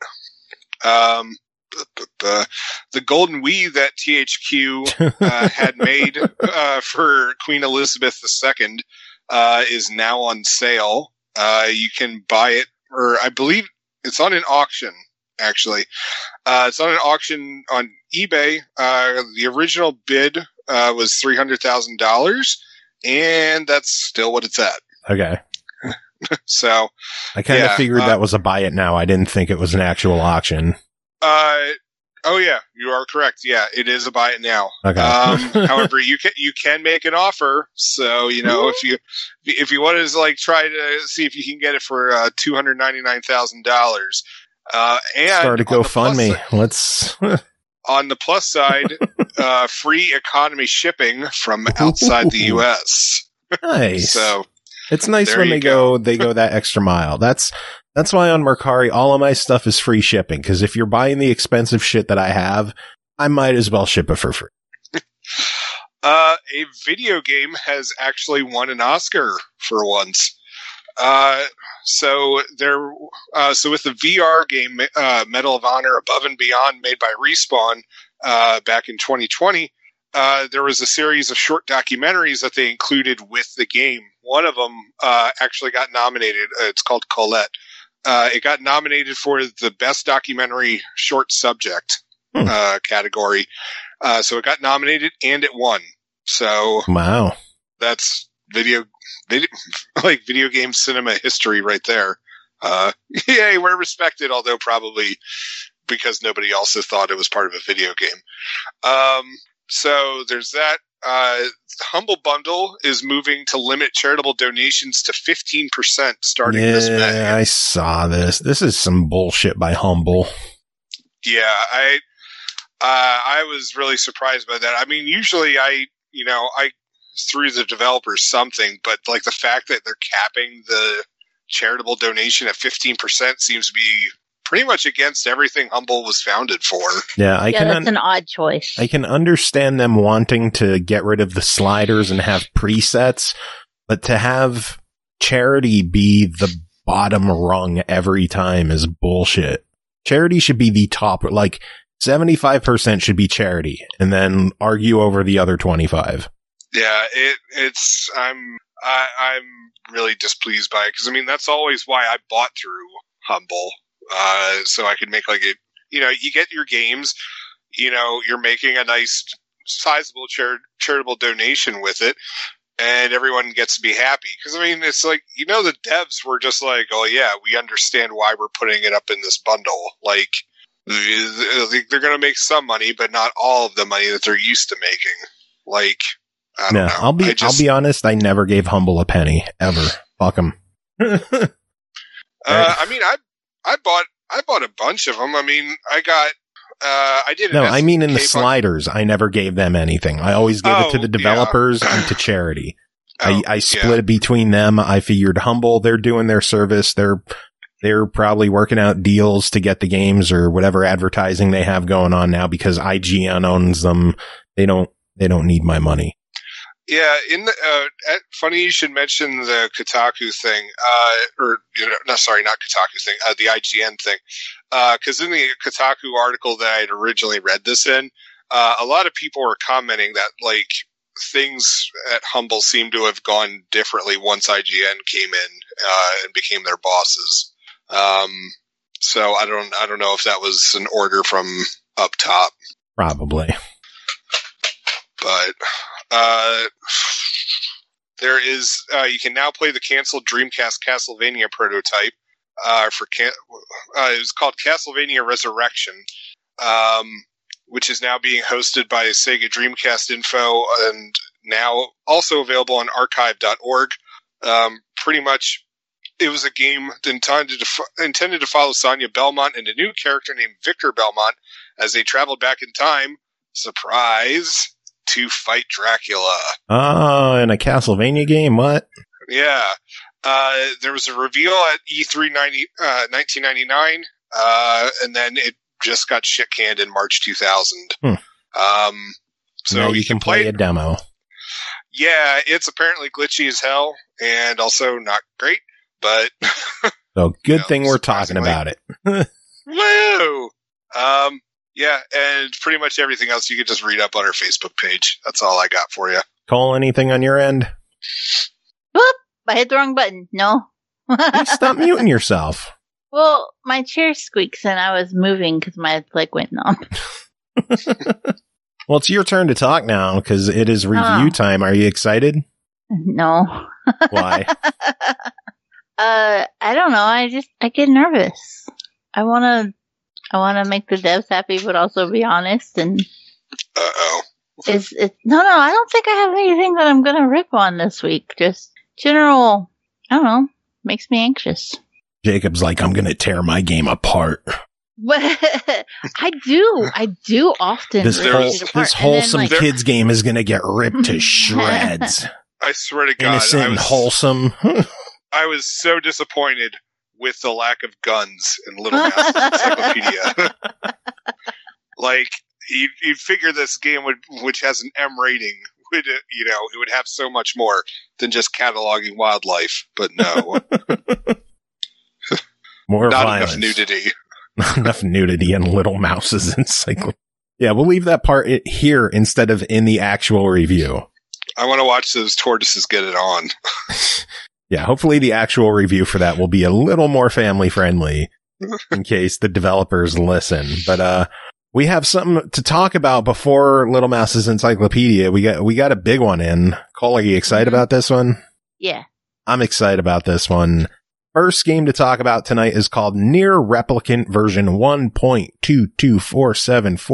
The golden Wii that THQ had made for Queen Elizabeth II is now on sale. You can buy it, or I believe it's on an auction, actually. It's on an auction on eBay. The original bid was $300,000, and that's still what it's at. Okay. So I kind of figured that was a buy it now. I didn't think it was an actual auction. Oh yeah, you are correct. Yeah, it is a buy it now. Okay. However, you can make an offer. So if you want to try to see if you can get it for $299,000, and start a GoFundMe. Let's. On the plus side, free economy shipping from outside the U.S. Nice. So it's nice when they go that extra mile. That's why on Mercari, all of my stuff is free shipping. Because if you're buying the expensive shit that I have, I might as well ship it for free. A video game has actually won an Oscar for once. So with the VR game, Medal of Honor Above and Beyond, made by Respawn, back in 2020, there was a series of short documentaries that they included with the game. One of them, actually got nominated. It's called Colette. It got nominated for the best documentary short subject, category. So it got nominated and it won. So wow, that's video game cinema history right there. Yay, we're respected, although probably because nobody also thought it was part of a video game. So there's that. Humble Bundle is moving to limit charitable donations to 15% starting this May. Yeah, I saw this. This is some bullshit by Humble. Yeah, I was really surprised by that. I mean, usually I through the developers something, but the fact that they're capping the charitable donation at 15% seems to be pretty much against everything Humble was founded for. Yeah, that's an odd choice. I can understand them wanting to get rid of the sliders and have presets, but to have charity be the bottom rung every time is bullshit. Charity should be the top, 75% should be charity, and then argue over the other 25. Yeah, I'm really displeased by it, because that's always why I bought through Humble. So I could make you get your games, you're making a nice sizable charitable donation with it, and everyone gets to be happy. Because it's the devs were just like, oh yeah, we understand why we're putting it up in this bundle. They're going to make some money, but not all of the money that they're used to making. I don't know. I'll be honest. I never gave Humble a penny ever. Fuck them. I bought a bunch of them. I did. No, I mean in the sliders. I never gave them anything. I always gave it to the developers and to charity. I split it between them. I figured Humble, they're doing their service. They're probably working out deals to get the games or whatever advertising they have going on now because IGN owns them. They don't need my money. Yeah, funny you should mention the Kotaku thing, not Kotaku thing, the IGN thing, because in the Kotaku article that I had originally read this in, a lot of people were commenting that things at Humble seem to have gone differently once IGN came in and became their bosses. So I don't know if that was an order from up top. Probably. But there is you can now play the canceled Dreamcast Castlevania prototype it was called Castlevania Resurrection, which is now being hosted by Sega Dreamcast Info and now also available on archive.org. Pretty much, it was a game intended to follow Sonia Belmont and a new character named Victor Belmont as they traveled back in time, surprise, to fight Dracula. Oh, in a Castlevania game? What? Yeah. There was a reveal at E3 1999, and then it just got shit canned in March 2000. So now you can play a demo. Yeah, it's apparently glitchy as hell, and also not great, but... So good thing we're talking about it. Woo! Yeah, and pretty much everything else you can just read up on our Facebook page. That's all I got for you. Cole, anything on your end? Whoop! I hit the wrong button. No. Please stop muting yourself. Well, my chair squeaks and I was moving because my leg went numb. Well, it's your turn to talk now because it is review time. Are you excited? No. Why? I don't know. I get nervous. I want to make the devs happy, but also be honest. And uh-oh. No, I don't think I have anything that I'm gonna rip on this week. Just general, I don't know, makes me anxious. Jacob's like, I'm gonna tear my game apart. But I do often. This wholesome kids game is gonna get ripped to shreds. I swear to God, innocent and wholesome. I was so disappointed with the lack of guns in Little Mouse Encyclopedia. Like, you'd figure this game which has an M rating, it would have so much more than just cataloging wildlife. But no, more not violence. Enough nudity. Not enough nudity in Little Mouse's Encyclopedia. Yeah, we'll leave that part here instead of in the actual review. I want to watch those tortoises get it on. Yeah, hopefully the actual review for that will be a little more family friendly in case the developers listen. But we have something to talk about before Little Mouse's Encyclopedia. We got a big one in. Cole, are you excited about this one? Yeah. I'm excited about this one. First game to talk about tonight is called Nier Replicant version 1.22474487139. ...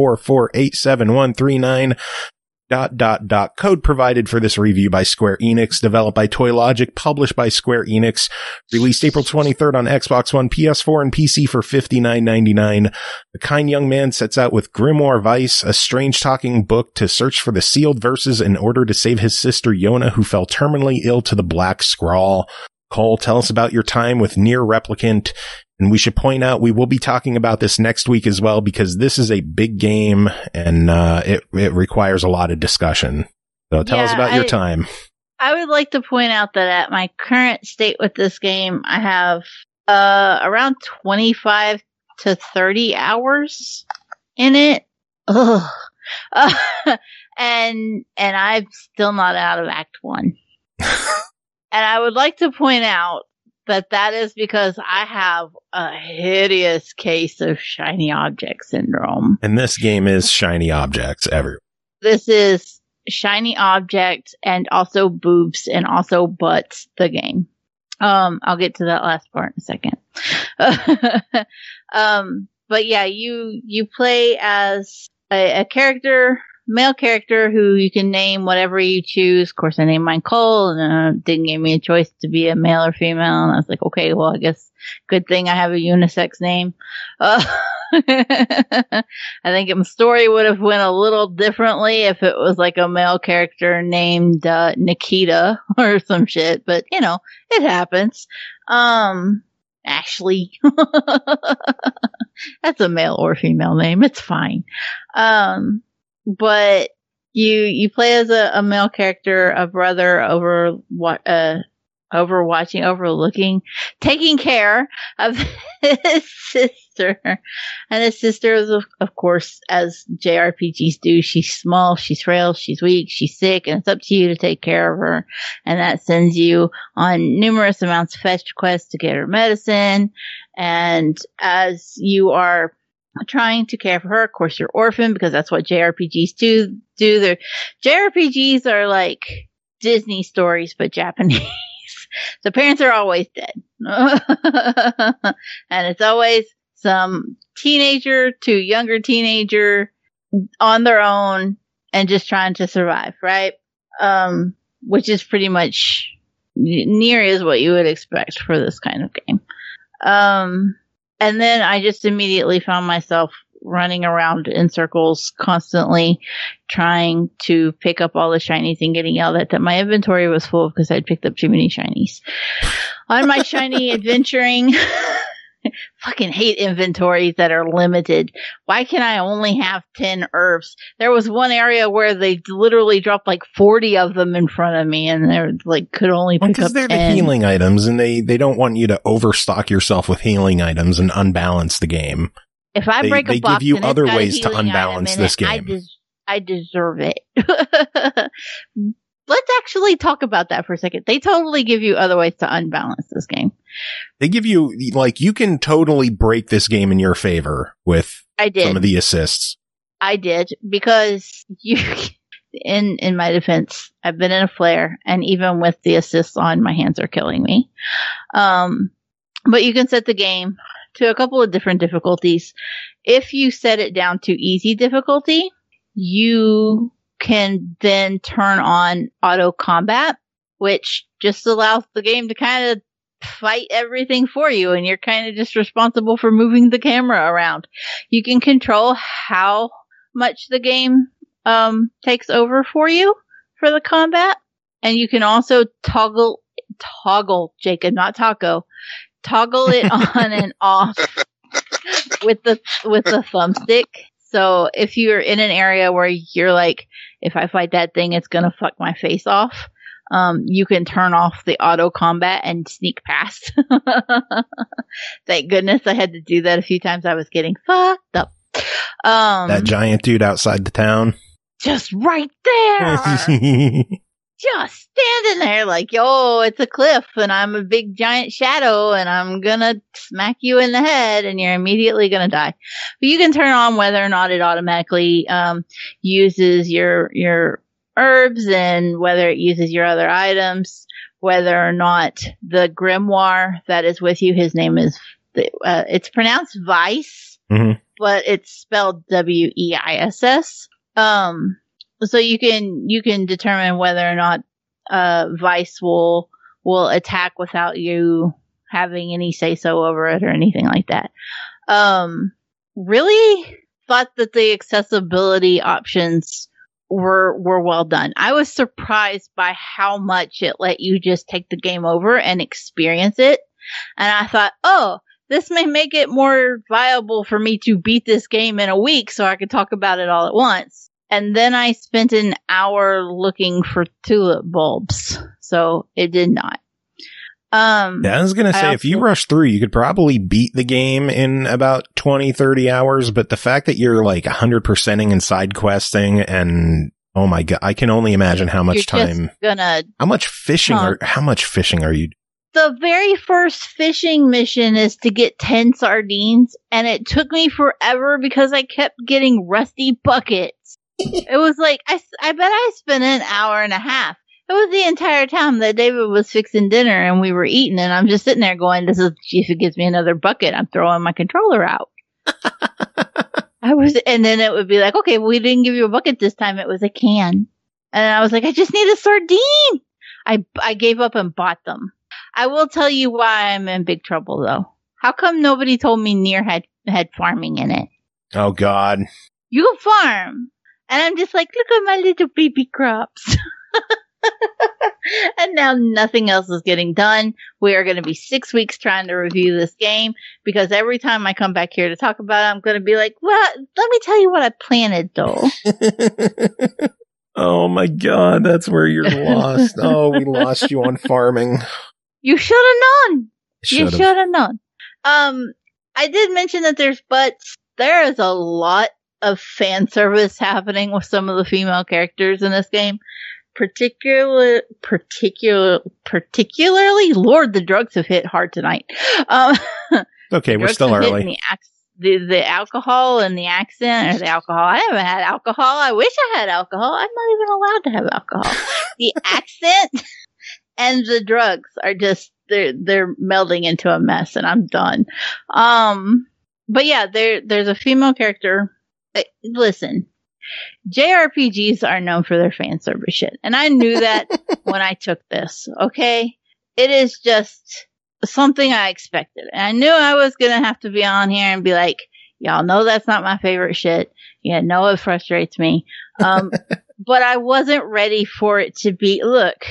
Code provided for this review by Square Enix, developed by Toy Logic, published by Square Enix, released April 23rd on Xbox One, PS4, and PC for $59.99. The kind young man sets out with Grimoire Weiss, a strange talking book, to search for the sealed verses in order to save his sister Yona, who fell terminally ill to the Black Scrawl. Cole, tell us about your time with Nier Replicant. And we should point out we will be talking about this next week as well, because this is a big game and it requires a lot of discussion. So tell us about your time. I would like to point out that at my current state with this game, I have around 25 to 30 hours in it. Ugh. And I'm still not out of Act 1. And I would like to point out that is because I have a hideous case of shiny object syndrome. And this game is shiny objects everywhere. This is shiny objects and also boobs and also butts, the game. I'll get to that last part in a second. But yeah, you play as a character, male character, who you can name whatever you choose. Of course, I named mine Cole, and didn't give me a choice to be a male or female. And I was like, okay, well, I guess good thing I have a unisex name. I think my story would have went a little differently if it was like a male character named Nikita or some shit. But it happens. Ashley. That's a male or female name. It's fine. But you play as a male character, a brother over overlooking, taking care of his sister. And his sister is, of course, as JRPGs do, she's small, she's frail, she's weak, she's sick, and it's up to you to take care of her. And that sends you on numerous amounts of fetch quests to get her medicine. And as you are trying to care for her, of course, you're orphaned, because that's what JRPGs do. Their JRPGs are like Disney stories, but Japanese. The parents are always dead. And it's always some teenager to younger teenager on their own and just trying to survive, right? Which is pretty much near is what you would expect for this kind of game. And then I just immediately found myself running around in circles constantly trying to pick up all the shinies and getting yelled at that my inventory was full because I'd picked up too many shinies. On my shiny adventuring, fucking hate inventories that are limited. Why can I only have 10 herbs? There was one area where they literally dropped like 40 of them in front of me, and they're like could only pick up 10. Because they're the healing items, and they don't want you to overstock yourself with healing items and unbalance the game. If I break a box, they give you other ways to unbalance this game. I deserve it. Let's actually talk about that for a second. They totally give you other ways to unbalance this game. They give you, like, you can totally break this game in your favor with some of the assists. I did, because you, in my defense, I've been in a flare, and even with the assists on, my hands are killing me. But you can set the game to a couple of different difficulties. If you set it down to easy difficulty, you can then turn on auto combat, which just allows the game to kind of fight everything for you, and you're kind of just responsible for moving the camera around. You can control how much the game takes over for you for the combat, and you can also toggle, Jacob, not taco, toggle it on and off with the thumbstick. So if you're in an area where you're like, if I fight that thing, it's going to fuck my face off, you can turn off the auto combat and sneak past. Thank goodness I had to do that a few times. I was getting fucked up. That giant dude outside the town. Just right there. Just standing there like, yo, it's a cliff and I'm a big giant shadow and I'm gonna smack you in the head and you're immediately gonna die. But you can turn on whether or not it automatically uses your herbs and whether it uses your other items, whether or not the grimoire that is with you, his name is, it's pronounced Weiss, but it's spelled Weiss. So you can determine whether or not Weiss will attack without you having any say-so over it or anything like that. Really thought that the accessibility options were well done. I was surprised by how much it let you just take the game over and experience it. And I thought, oh, this may make it more viable for me to beat this game in a week so I could talk about it all at once. And then I spent an hour looking for tulip bulbs. So it did not. Yeah, I was going to say, if you rush through, you could probably beat the game in about 20, 30 hours. But the fact that you're like 100%ing and side questing and, oh my God, I can only imagine how much time. How much fishing are you? The very first fishing mission is to get 10 sardines. And it took me forever because I kept getting rusty buckets. It was like, I bet I spent an hour and a half. It was the entire time that David was fixing dinner and we were eating, and I'm just sitting there going, if it gives me another bucket, I'm throwing my controller out. And then it would be like, okay, well, we didn't give you a bucket this time. It was a can. And I was like, I just need a sardine. I gave up and bought them. I will tell you why I'm in big trouble, though. How come nobody told me Nier had farming in it? Oh, God. You can farm. And I'm just like, look at my little baby crops. And now nothing else is getting done. We are going to be 6 weeks trying to review this game because every time I come back here to talk about it, I'm going to be like, well, let me tell you what I planted, though. Oh, my God. That's where you're lost. Oh, we lost you on farming. You should have known. You should have known. I did mention that there's butts. There is a lot of fan service happening with some of the female characters in this game. Particularly, Lord, the drugs have hit hard tonight. Okay, we're still early. The alcohol and the accent, or the alcohol. I haven't had alcohol. I wish I had alcohol. I'm not even allowed to have alcohol. The accent and the drugs are just, they're melding into a mess, and I'm done. But yeah, there's a female character. Listen, JRPGs are known for their fan service shit, and I knew that when I took this. Okay, it is just something I expected, and I knew I was gonna have to be on here and be like, y'all know that's not my favorite shit. Yeah, no, it frustrates me. But I wasn't ready for it to be. Look,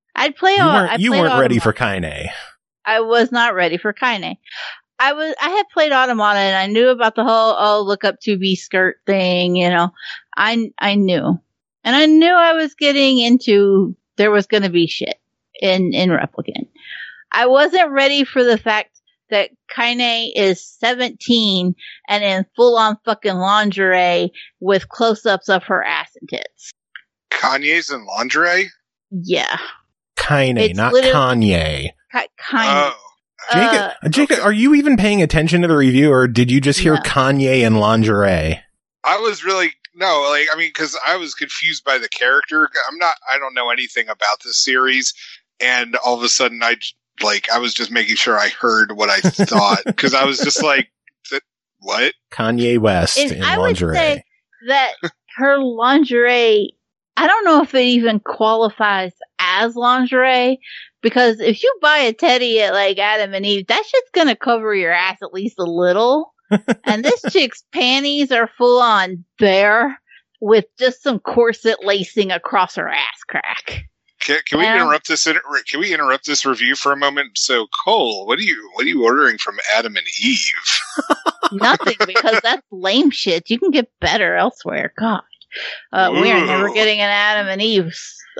You weren't ready for Kaine. I was not ready for Kaine. I had played Automata, and I knew about the whole look up 2B skirt thing. You know, I knew, and I knew I was getting into. There was going to be shit in Replicant. I wasn't ready for the fact that Kaine is 17 and in full-on fucking lingerie with close-ups of her ass and tits. Kanye's in lingerie? Yeah. Kaine, not Kanye. Kaine. Jacob, are you even paying attention to the review, or did you just hear Kanye in lingerie? I was really... No, because I was confused by the character. I don't know anything about this series, and all of a sudden I was just making sure I heard what I thought, because I was just like, what? Kanye West in lingerie. I would say that her lingerie, I don't know if it even qualifies as lingerie, because if you buy a teddy at like Adam and Eve, that shit's gonna cover your ass at least a little. And this chick's panties are full on bare with just some corset lacing across her ass crack. Can we interrupt this? Can we interrupt this review for a moment? So, Cole, what are you ordering from Adam and Eve? Nothing, because that's lame shit. You can get better elsewhere. God, we are never getting an Adam and Eve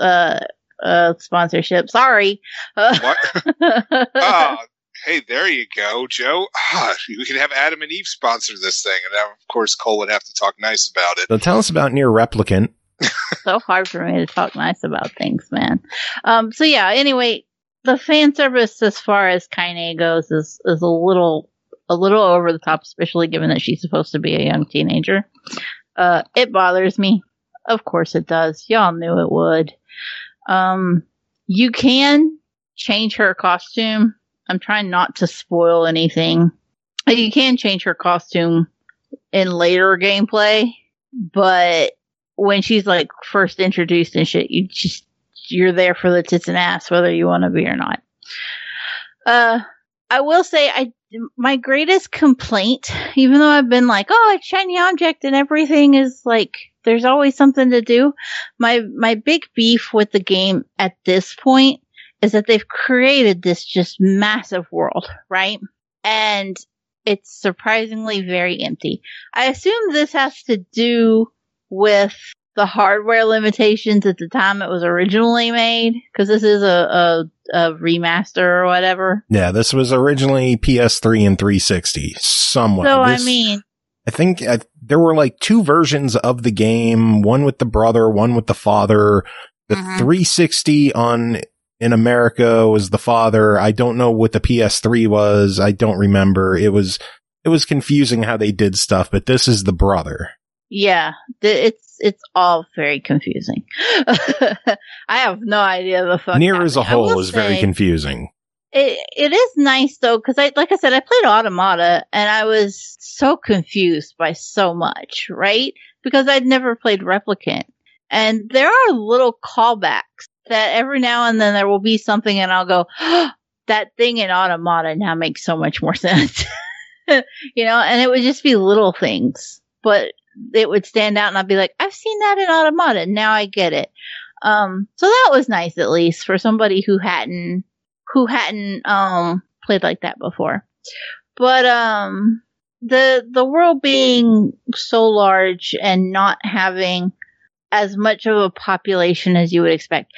sponsorship. Sorry. Hey, there you go, Joe. We can have Adam and Eve sponsor this thing, and of course, Cole would have to talk nice about it. So tell us about Nier Replicant. So hard for me to talk nice about things, man. So yeah, anyway, the fan service as far as Kaine goes is a little over the top, especially given that she's supposed to be a young teenager. It bothers me. Of course it does. Y'all knew it would. You can change her costume. I'm trying not to spoil anything. You can change her costume in later gameplay, but when she's like first introduced and shit, you're there for the tits and ass, whether you want to be or not. I will say my greatest complaint, even though I've been like, oh, it's shiny object and everything is like, there's always something to do. My big beef with the game at this point is that they've created this just massive world, right? And it's surprisingly very empty. I assume this has to do with the hardware limitations at the time it was originally made, because this is a remaster or whatever. Yeah, this was originally PS3 and 360 somewhat. So I think there were like two versions of the game, one with the brother, one with the father. The 360 in America was the father. I don't know what the PS3 was. I don't remember. It was confusing how they did stuff, but this is the brother. Yeah, it's all very confusing. I have no idea the fuck. Nier as a whole is very confusing. It is nice though, because like I said, I played Automata and I was so confused by so much, right? Because I'd never played Replicant, and there are little callbacks that every now and then there will be something, and I'll go, oh, that thing in Automata now makes so much more sense, you know. And it would just be little things, but it would stand out and I'd be like, I've seen that in Automata. Now I get it. So that was nice, at least for somebody who hadn't played like that before. But, the world being so large and not having as much of a population as you would expect.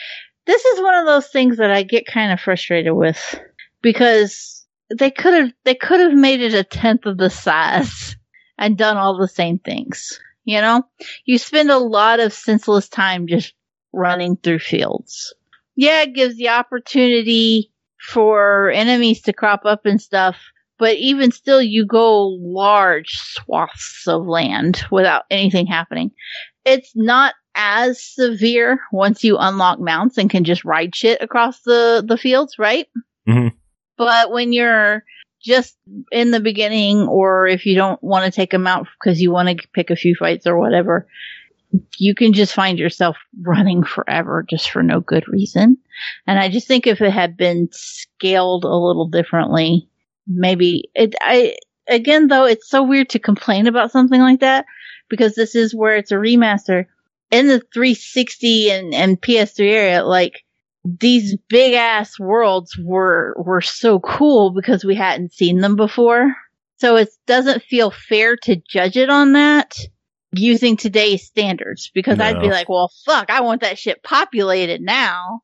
this is one of those things that I get kind of frustrated with, because they could have made it 1/10 of the size and done all the same things. You know, you spend a lot of senseless time just running through fields. Yeah, it gives the opportunity for enemies to crop up and stuff, but even still, you go large swaths of land without anything happening. It's not as severe once you unlock mounts and can just ride shit across the fields, right? Mm-hmm. But when you're just in the beginning, or if you don't want to take them out because you want to pick a few fights or whatever, you can just find yourself running forever just for no good reason. And I just think if it had been scaled a little differently, maybe again, though, it's so weird to complain about something like that, because this is where it's a remaster. In the 360 and PS3 area, like, these big ass worlds were so cool because we hadn't seen them before. So it doesn't feel fair to judge it on that using today's standards, because I'd be like, well, fuck, I want that shit populated now.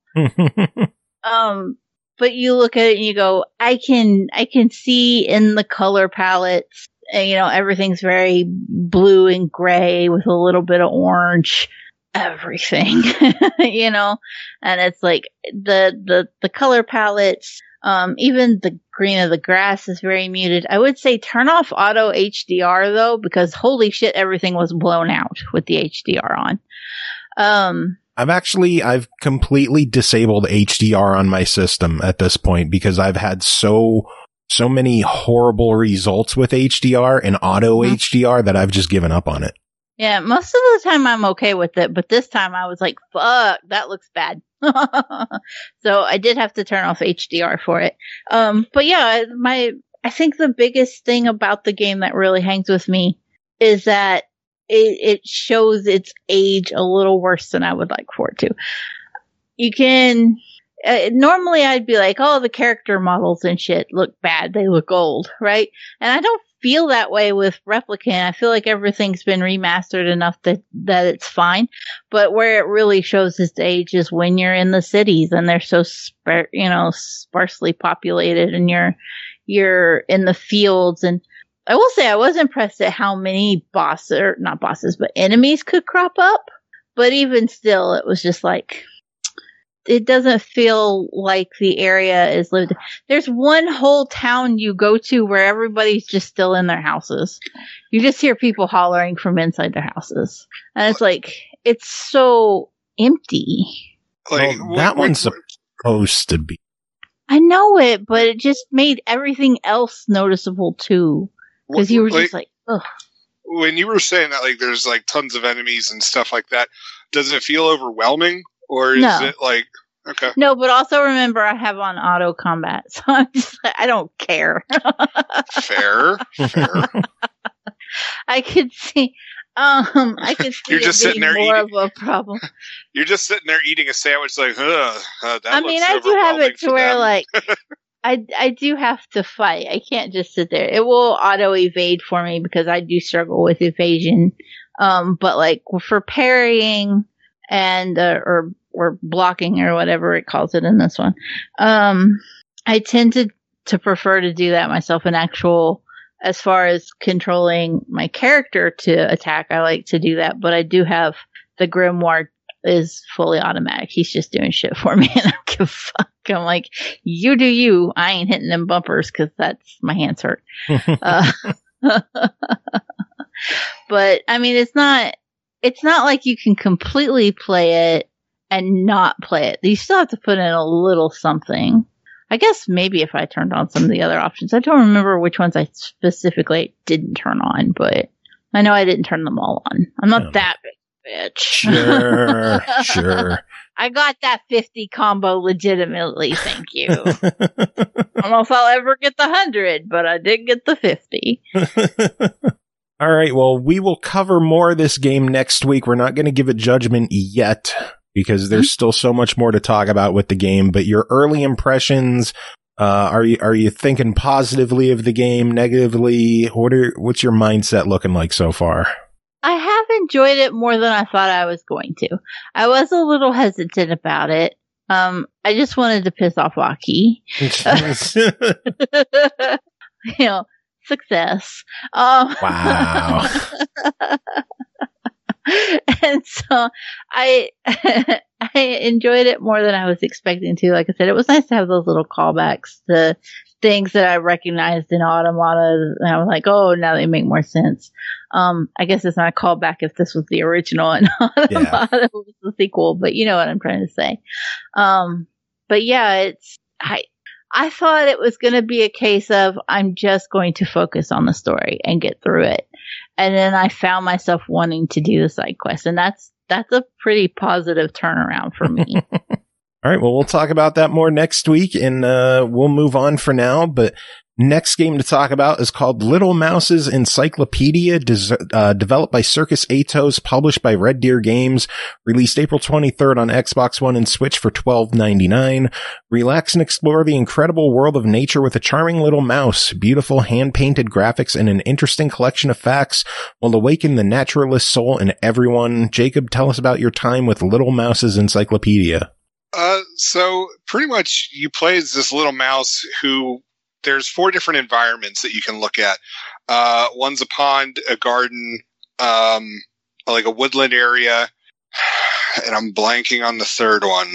But you look at it and you go, I can see in the color palettes, you know, everything's very blue and gray with a little bit of orange. Everything, you know, and it's like the color palettes, even the green of the grass is very muted. I would say turn off auto HDR though, because holy shit, everything was blown out with the HDR on. I've completely disabled HDR on my system at this point, because I've had so many horrible results with HDR and auto HDR that I've just given up on it. Yeah, most of the time I'm okay with it, but this time I was like, fuck, that looks bad. So I did have to turn off HDR for it. But yeah, I think the biggest thing about the game that really hangs with me is that it shows its age a little worse than I would like for it to. You can, normally I'd be like, oh, the character models and shit look bad. They look old, right? And I don't feel that way with Replicant. I feel like everything's been remastered enough that it's fine. But where it really shows its age is when you're in the cities and they're so sparsely populated, and you're in the fields. And I will say I was impressed at how many enemies could crop up. But even still, it was just like, it doesn't feel like the area is lived. There's one whole town you go to where everybody's just still in their houses. You just hear people hollering from inside their houses. And it's like, it's so empty. Like, well, that one's supposed to be. I know it, but it just made everything else noticeable too. Because you were just like, ugh. When you were saying that, like, there's like tons of enemies and stuff like that, does it feel overwhelming? Or is it like, okay. No, but also remember I have on auto combat, so I'm just like, I don't care. Fair. I could see, You're just sitting there more eating, of a problem. You're just sitting there eating a sandwich like, that I mean, I do have it to where like, I do have to fight. I can't just sit there. It will auto evade for me because I do struggle with evasion. But like for parrying and, or blocking or whatever it calls it in this one. I tend to prefer to do that myself in actual, as far as controlling my character to attack, I like to do that, but I do have the Grimoire is fully automatic. He's just doing shit for me and I don't give a fuck. I'm like, you do you. I ain't hitting them bumpers because that's, my hands hurt. But I mean, it's not like you can completely play it and not play it. You still have to put in a little something. I guess maybe if I turned on some of the other options. I don't remember which ones I specifically didn't turn on, but I know I didn't turn them all on. I'm not that big bitch. Sure. I got that 50 combo legitimately, thank you. I don't know if I'll ever get the 100, but I did get the 50. All right, well, we will cover more of this game next week. We're not going to give a judgment yet, because there's still so much more to talk about with the game. But your early impressions, are you thinking positively of the game, negatively? What's your mindset looking like so far? I have enjoyed it more than I thought I was going to. I was a little hesitant about it, I just wanted to piss off Waki. Success. Wow. And so I enjoyed it more than I was expecting to. Like I said, it was nice to have those little callbacks to things that I recognized in Automata. And I was like, oh, now they make more sense. I guess it's not a callback if this was the original and Automata was the sequel, but you know what I'm trying to say. But yeah, I thought it was going to be a case of I'm just going to focus on the story and get through it. And then I found myself wanting to do the side quest. And that's a pretty positive turnaround for me. All right. Well, we'll talk about that more next week, and we'll move on for now. But next game to talk about is called Little Mouse's Encyclopedia, developed by Circus Atos, published by Red Deer Games, released April 23rd on Xbox One and Switch for $12.99. Relax and explore the incredible world of nature with a charming little mouse. Beautiful hand-painted graphics and an interesting collection of facts will awaken the naturalist soul in everyone. Jacob, tell us about your time with Little Mouse's Encyclopedia. So pretty much you play as this little mouse who there's 4 different environments that you can look at. One's a pond, a garden, like a woodland area, and I'm blanking on the third one.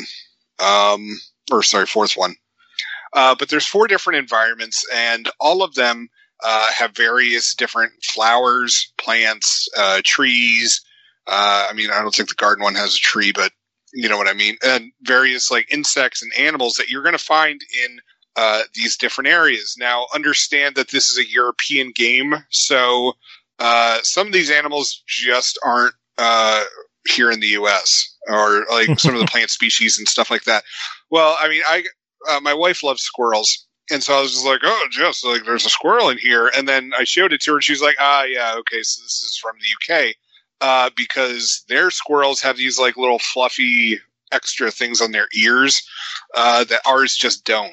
Fourth one. But there's 4 different environments, and all of them have various different flowers, plants, trees. I don't think the garden one has a tree, but you know what I mean? And various like insects and animals that you're going to find in these different areas. Now, understand that this is a European game, so some of these animals just aren't here in the U.S. or like some of the plant species and stuff like that. Well, I mean, my wife loves squirrels, and so I was just like, oh, just like there's a squirrel in here, and then I showed it to her, and she's like, yeah, okay, so this is from the UK. Because their squirrels have these like little fluffy extra things on their ears that ours just don't.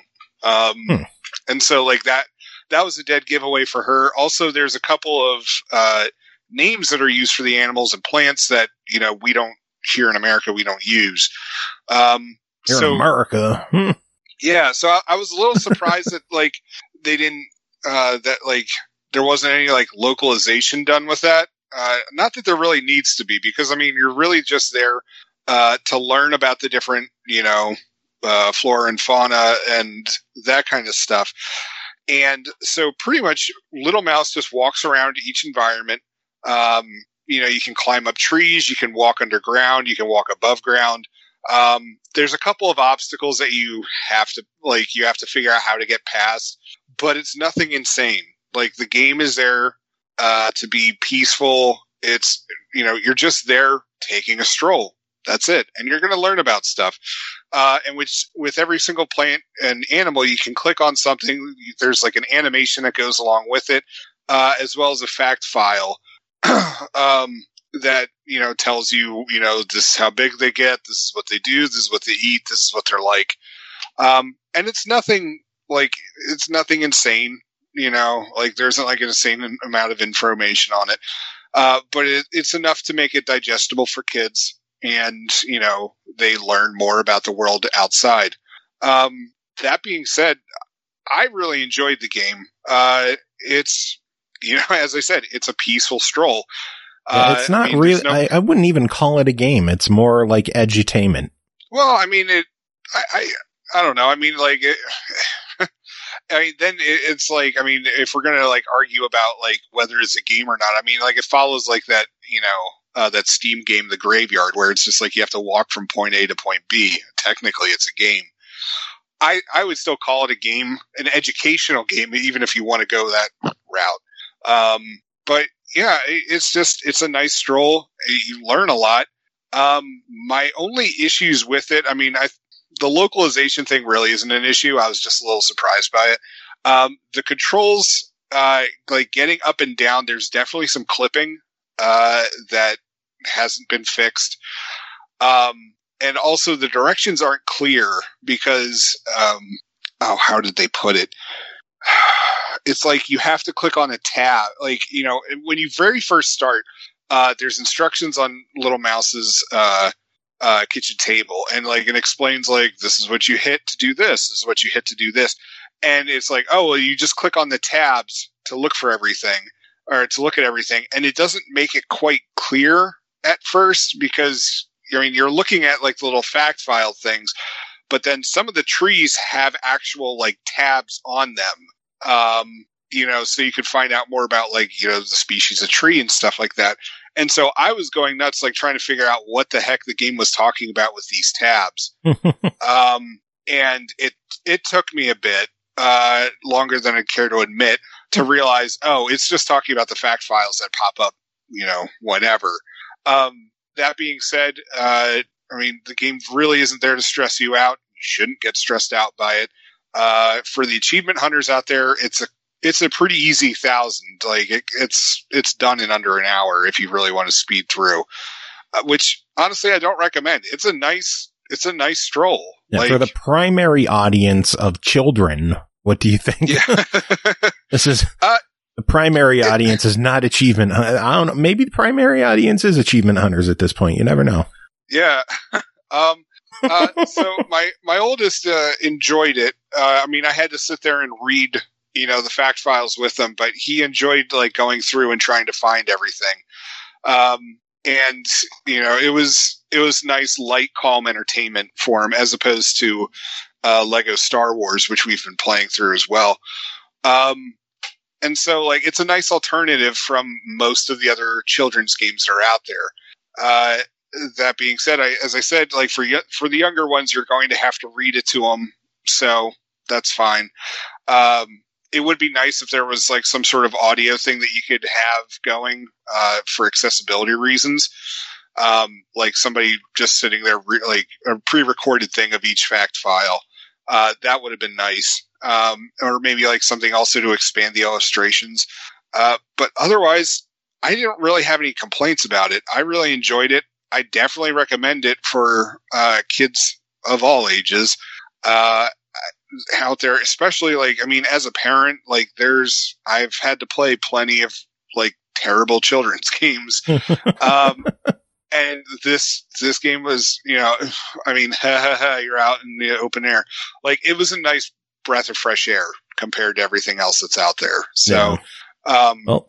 And so like that was a dead giveaway for her. Also, there's a couple of names that are used for the animals and plants that, we don't here in America, we don't use. Here in America. Yeah. So I was a little surprised that like they didn't, that like there wasn't any like localization done with that. Not that there really needs to be, because I mean, you're really just there to learn about the different, flora and fauna and that kind of stuff. And so pretty much Little Mouse just walks around each environment. You can climb up trees, you can walk underground, you can walk above ground. There's a couple of obstacles that you have to figure out how to get past, but it's nothing insane. Like the game is there to be peaceful. It's, you're just there taking a stroll. That's it. And you're going to learn about stuff. And with every single plant and animal, you can click on something. There's like an animation that goes along with it, as well as a fact file, that, tells you, this is how big they get. This is what they do. This is what they eat. This is what they're like. And it's nothing insane. There isn't like an insane amount of information on it. But it's enough to make it digestible for kids, and, they learn more about the world outside. That being said, I really enjoyed the game. It's, as I said, it's a peaceful stroll. It's not really, I wouldn't even call it a game. It's more like edutainment. Well, I mean, I don't know. I mean, like, then it's like, I mean, if we're going to like argue about like whether it's a game or not, I mean, like it follows like that, that Steam game, The Graveyard, where it's just like you have to walk from point A to point B. Technically, it's a game. I would still call it a game, an educational game, even if you want to go that route. But yeah, it's a nice stroll. You learn a lot. My only issues with it, I mean, the localization thing really isn't an issue. I was just a little surprised by it. The controls, like getting up and down, there's definitely some clipping that hasn't been fixed. And also the directions aren't clear because, how did they put it? It's like you have to click on a tab. Like, when you very first start, there's instructions on Little Mouse's kitchen table, and like it explains like this is what you hit to do this is what you hit to do this, and it's like, oh well, you just click on the tabs to look for everything or to look at everything, and it doesn't make it quite clear at first because you're looking at like the little fact file things, but then some of the trees have actual like tabs on them, so you could find out more about like the species of tree and stuff like that. And so I was going nuts, like trying to figure out what the heck the game was talking about with these tabs. And it took me a bit longer than I'd care to admit to realize, oh, it's just talking about the fact files that pop up, whenever. That being said, the game really isn't there to stress you out. You shouldn't get stressed out by it. For the achievement hunters out there, it's a pretty easy 1,000. Like it's done in under an hour if you really want to speed through. Which honestly, I don't recommend. It's a nice stroll. Yeah, like, for the primary audience of children, what do you think? Yeah. This is the primary audience is not achievement. I don't know. Maybe the primary audience is achievement hunters at this point. You never know. Yeah. So my oldest enjoyed it. I had to sit there and read the fact files with him, but he enjoyed like going through and trying to find everything. And it was nice, light, calm entertainment for him as opposed to Lego Star Wars, which we've been playing through as well. And so like it's a nice alternative from most of the other children's games that are out there. That being said, as I said, like for the younger ones, you're going to have to read it to them, so that's fine. It would be nice if there was like some sort of audio thing that you could have going for accessibility reasons. Like somebody just sitting there, like a pre-recorded thing of each fact file. That would have been nice. Or maybe like something also to expand the illustrations. But otherwise, I didn't really have any complaints about it. I really enjoyed it. I definitely recommend it for kids of all ages. Out there, especially like, as a parent, like I've had to play plenty of like terrible children's games. And this game was, you're out in the open air. Like it was a nice breath of fresh air compared to everything else that's out there. So, well,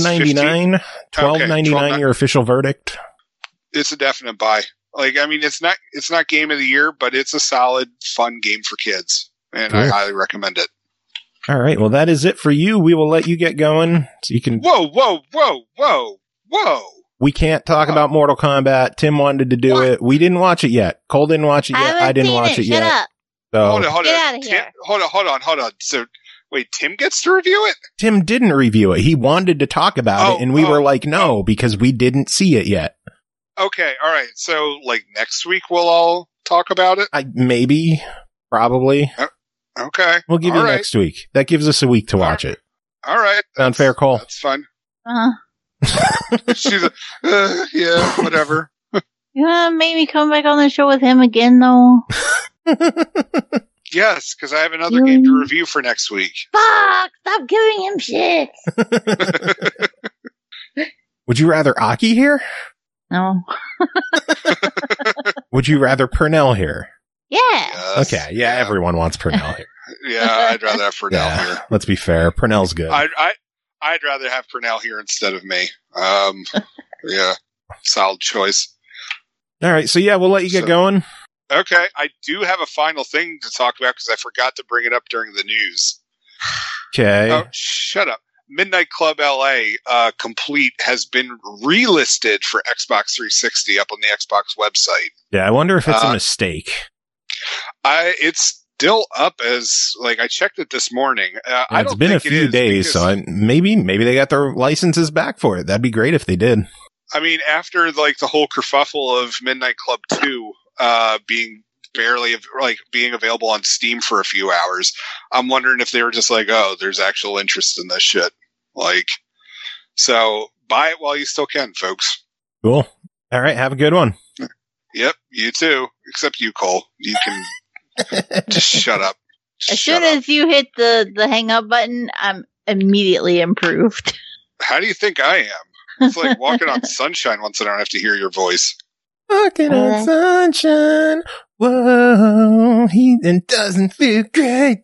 $12.99, your official verdict. It's a definite buy. Like, it's not game of the year, but it's a solid, fun game for kids. And cool. I highly recommend it. All right. Well, that is it for you. We will let you get going so you can. Whoa. We can't talk about Mortal Kombat. Tim wanted to do it. We didn't watch it yet. Cole didn't watch it yet. I didn't watch it yet. Shut up. So. Hold on. Get out of here. Hold on. So, wait, Tim gets to review it? Tim didn't review it. He wanted to talk about it, and we were like, no, because we didn't see it yet. Okay. All right. So, like, next week we'll all talk about it? Maybe. Probably. Okay. We'll give you next week. That gives us a week to watch it. All right. Sound fair, Cole? That's fun. She's yeah, whatever. You want to make me come back on the show with him again, though? Yes, because I have another game to review for next week. Fuck! Stop giving him shit! Would you rather Aki here? No. Would you rather Purnell here? Yeah. Yes. Okay. Yeah, everyone wants Purnell here. Yeah, I'd rather have Purnell here. Let's be fair. Purnell's good. I'd rather have Purnell here instead of me. Yeah, solid choice. All right. So yeah, we'll let you get going. Okay. I do have a final thing to talk about because I forgot to bring it up during the news. Okay. Oh, shut up. Midnight Club LA Complete has been relisted for Xbox 360 up on the Xbox website. Yeah, I wonder if it's a mistake. It's still up as, like, I checked it this morning. It's been a few days, so maybe they got their licenses back for it. That'd be great if they did. After, like, the whole kerfuffle of Midnight Club 2 being available on Steam for a few hours, I'm wondering if they were just like, oh, there's actual interest in this shit. Like, so buy it while you still can, folks. Cool. All right. Have a good one. Yep. You too. Except you, Cole. You can just shut up. As soon as you hit the hang up button, I'm immediately improved. How do you think I am? It's like walking on sunshine once I don't have to hear your voice. Walking on sunshine. Whoa, he doesn't feel great.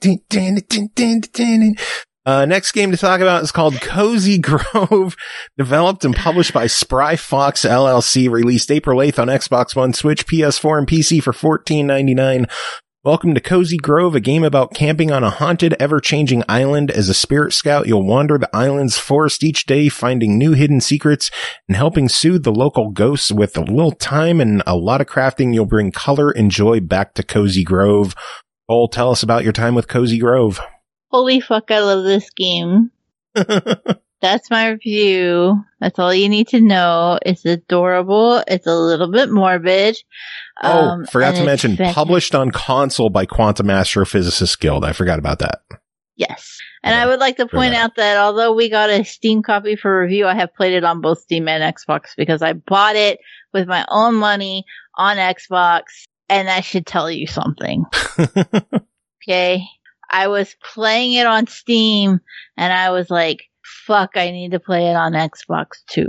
Next game to talk about is called Cozy Grove, developed and published by Spry Fox LLC, released April 8th on Xbox One, Switch, PS4, and PC for $14.99. Welcome to Cozy Grove, a game about camping on a haunted, ever-changing island. As a spirit scout, you'll wander the island's forest each day, finding new hidden secrets and helping soothe the local ghosts. With a little time and a lot of crafting, you'll bring color and joy back to Cozy Grove. Cole, tell us about your time with Cozy Grove. Holy fuck, I love this game. That's my review. That's all you need to know. It's adorable. It's a little bit morbid. Forgot to mention, published on console by Quantum Astrophysicist Guild. I forgot about that. Yes. And I would like to point out that although we got a Steam copy for review, I have played it on both Steam and Xbox because I bought it with my own money on Xbox, and that should tell you something. Okay? I was playing it on Steam, and I was like, fuck, I need to play it on Xbox too.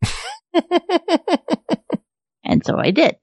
And so I did.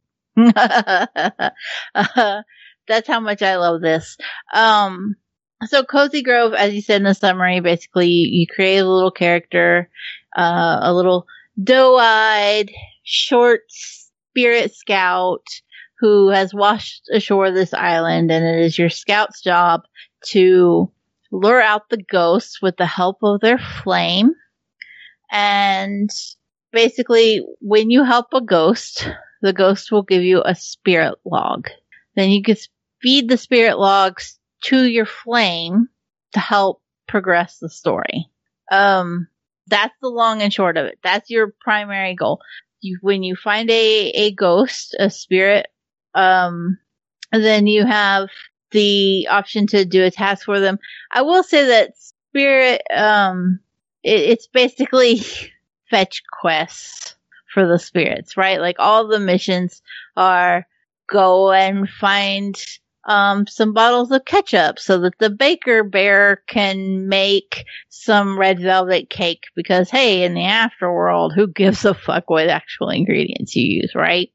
That's how much I love this. So Cozy Grove, as you said in the summary, basically you create a little character, a little doe-eyed, short spirit scout who has washed ashore this island, and it is your scout's job to lure out the ghosts with the help of their flame. And basically, when you help a ghost, the ghost will give you a spirit log. Then you can feed the spirit logs to your flame to help progress the story. That's the long and short of it. That's your primary goal. When you find a ghost, a spirit, then you have the option to do a task for them. I will say that spirit, it's basically fetch quests for the spirits, right? Like all the missions are go and find some bottles of ketchup so that the baker bear can make some red velvet cake because, hey, in the afterworld, who gives a fuck what actual ingredients you use, right?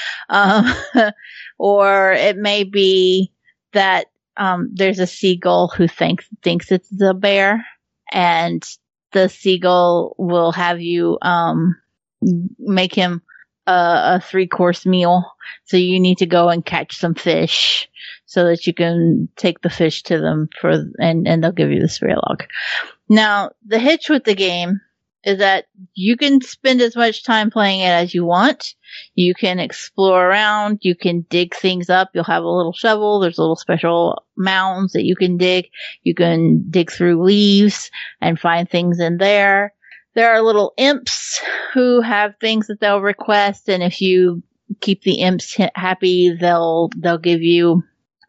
Or it may be that there's a seagull who thinks it's the bear, and the seagull will have you make him a 3-course meal. So you need to go and catch some fish so that you can take the fish to them and they'll give you the spirit log. Now, the hitch with the game is that you can spend as much time playing it as you want. You can explore around. You can dig things up. You'll have a little shovel. There's little special mounds that you can dig. You can dig through leaves and find things in there. There are little imps who have things that they'll request, and if you keep the imps happy, they'll give you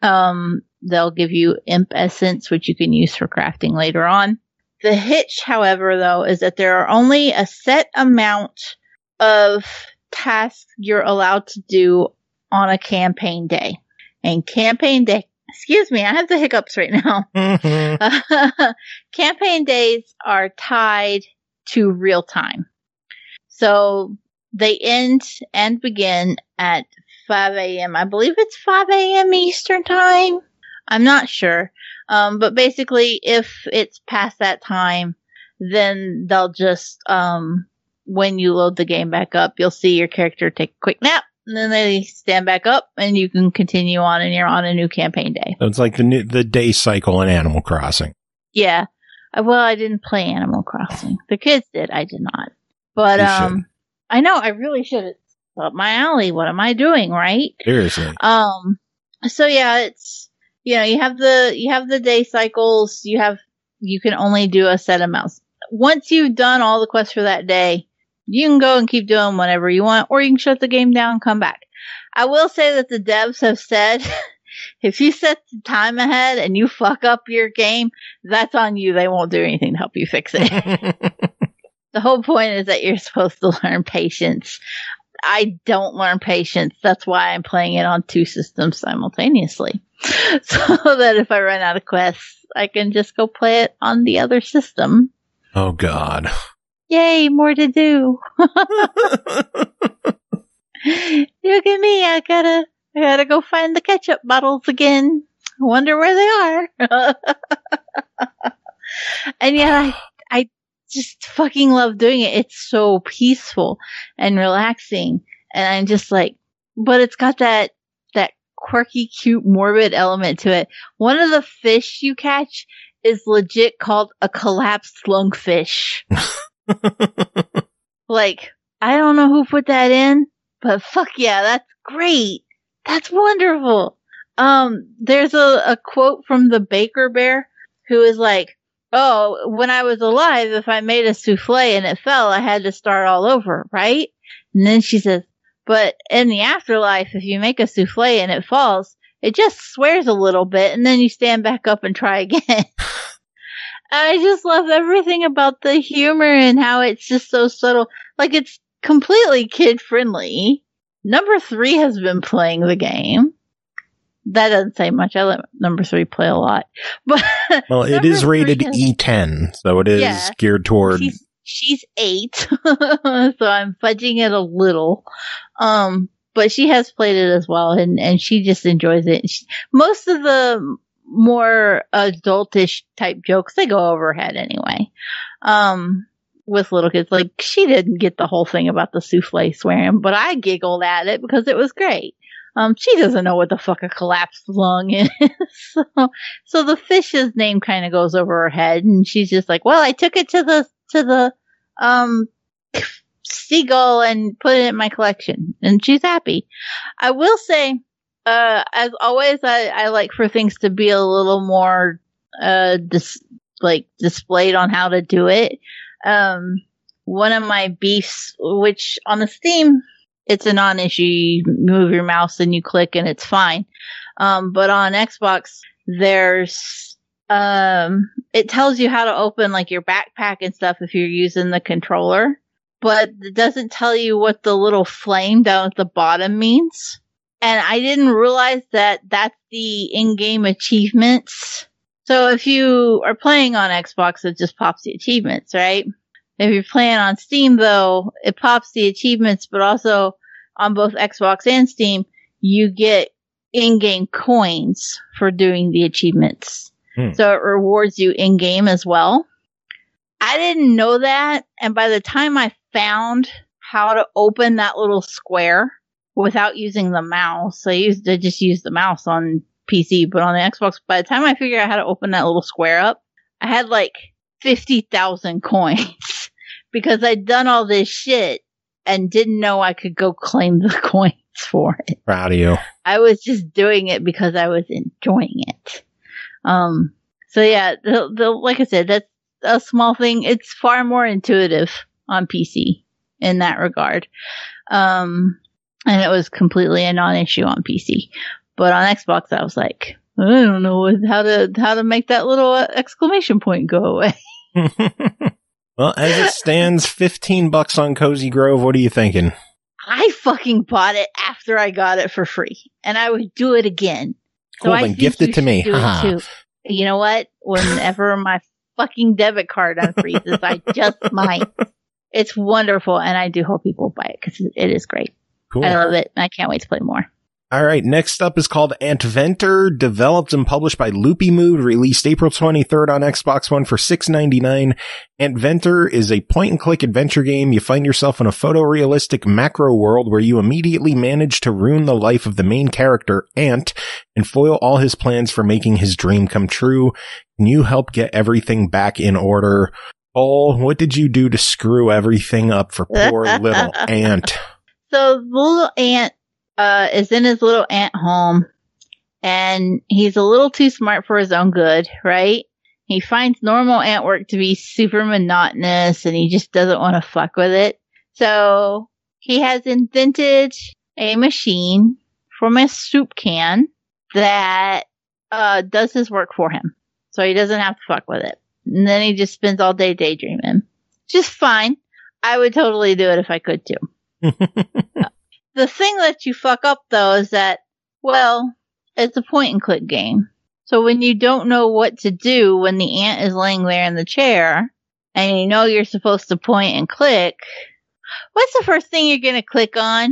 imp essence, which you can use for crafting later on. The hitch, however, though, is that there are only a set amount of tasks you're allowed to do on a campaign day. And campaign day, excuse me, I have the hiccups right now. Mm-hmm. Campaign days are tied to real time. So they end and begin at 5 a.m. I believe it's 5 a.m. Eastern time. I'm not sure. But basically, if it's past that time, then they'll just, when you load the game back up, you'll see your character take a quick nap, and then they stand back up, and you can continue on, and you're on a new campaign day. So it's like the day cycle in Animal Crossing. Yeah. Well, I didn't play Animal Crossing. The kids did. I did not. But, I know, I really should. It's up my alley. What am I doing, right? Seriously. So yeah, it's, you have the day cycles. You can only do a set amount. Once you've done all the quests for that day, you can go and keep doing whatever you want, or you can shut the game down and come back. I will say that the devs have said, if you set the time ahead and you fuck up your game, that's on you. They won't do anything to help you fix it. The whole point is that you're supposed to learn patience. I don't learn patience. That's why I'm playing it on 2 systems simultaneously. So that if I run out of quests, I can just go play it on the other system. Oh, God. Yay, more to do. Yeah. look at me. I gotta go find the ketchup bottles again. I wonder where they are. And yeah, I just fucking love doing it. It's so peaceful and relaxing. And I'm just like, but it's got that quirky, cute, morbid element to it. One of the fish you catch is legit called a collapsed lungfish. Like, I don't know who put that in, but fuck yeah, that's great. That's wonderful. There's a quote from the Baker Bear who is like, oh, when I was alive, if I made a souffle and it fell, I had to start all over, right? And then she says, but in the afterlife, if you make a souffle and it falls, it just swears a little bit and then you stand back up and try again. I just love everything about the humor and how it's just so subtle. Like, it's completely kid friendly. Number 3 has been playing the game. That doesn't say much. I let number 3 play a lot. But well, it is rated E10, so it is geared toward... She's 8, so I'm fudging it a little. But she has played it as well, and she just enjoys it. Most of the more adultish type jokes, they go over her head anyway. With little kids, like, she didn't get the whole thing about the souffle swearing, but I giggled at it because it was great. She doesn't know what the fuck a collapsed lung is. So the fish's name kind of goes over her head, and she's just like, well, I took it to the seagull and put it in my collection, and she's happy. I will say, as always, I like for things to be a little more displayed on how to do it. One of my beefs, which on the Steam, it's a non-issue. You move your mouse and you click and it's fine. But on Xbox, there's it tells you how to open like your backpack and stuff if you're using the controller, but it doesn't tell you what the little flame down at the bottom means. And I didn't realize that that's the in-game achievements. So if you are playing on Xbox, it just pops the achievements, right? If you're playing on Steam, though, it pops the achievements, but also on both Xbox and Steam, you get in-game coins for doing the achievements. So it rewards you in-game as well. I didn't know that, and by the time I found how to open that little square without using the mouse, I just used the mouse on PC, but on the Xbox, by the time I figured out how to open that little square up, I had like 50,000 coins because I'd done all this shit and didn't know I could go claim the coins for it. Proud of you. I was just doing it because I was enjoying it. So yeah, like I said, that's a small thing. It's far more intuitive on PC in that regard. And it was completely a non-issue on PC. But on Xbox, I was like, I don't know how to make that little exclamation point go away. Well, as it stands, $15 on Cozy Grove. What are you thinking? I fucking bought it after I got it for free, and I would do it again. Cool, then gift it to me. You know what? Whenever my fucking debit card unfreezes, I just might. It's wonderful, and I do hope people buy it because it is great. Cool. I love it. I can't wait to play more. All right, next up is called Antventure, developed and published by Loopy Mood, released April 23rd on Xbox One for $6.99. Antventure is a point-and-click adventure game. You find yourself in a photorealistic macro world where you immediately manage to ruin the life of the main character, Ant, and foil all his plans for making his dream come true. Can you help get everything back in order? Oh, what did you do to screw everything up for poor little Ant? So, the little Ant is in his little ant home, and he's a little too smart for his own good, right? He finds normal ant work to be super monotonous, and he just doesn't want to fuck with it. So he has invented a machine from a soup can that does his work for him, so he doesn't have to fuck with it. And then he just spends all day daydreaming. Just fine. I would totally do it if I could too. The thing that you fuck up, though, is that, well, it's a point-and-click game. So when you don't know what to do when the ant is laying there in the chair, and you know you're supposed to point and click, what's the first thing you're going to click on?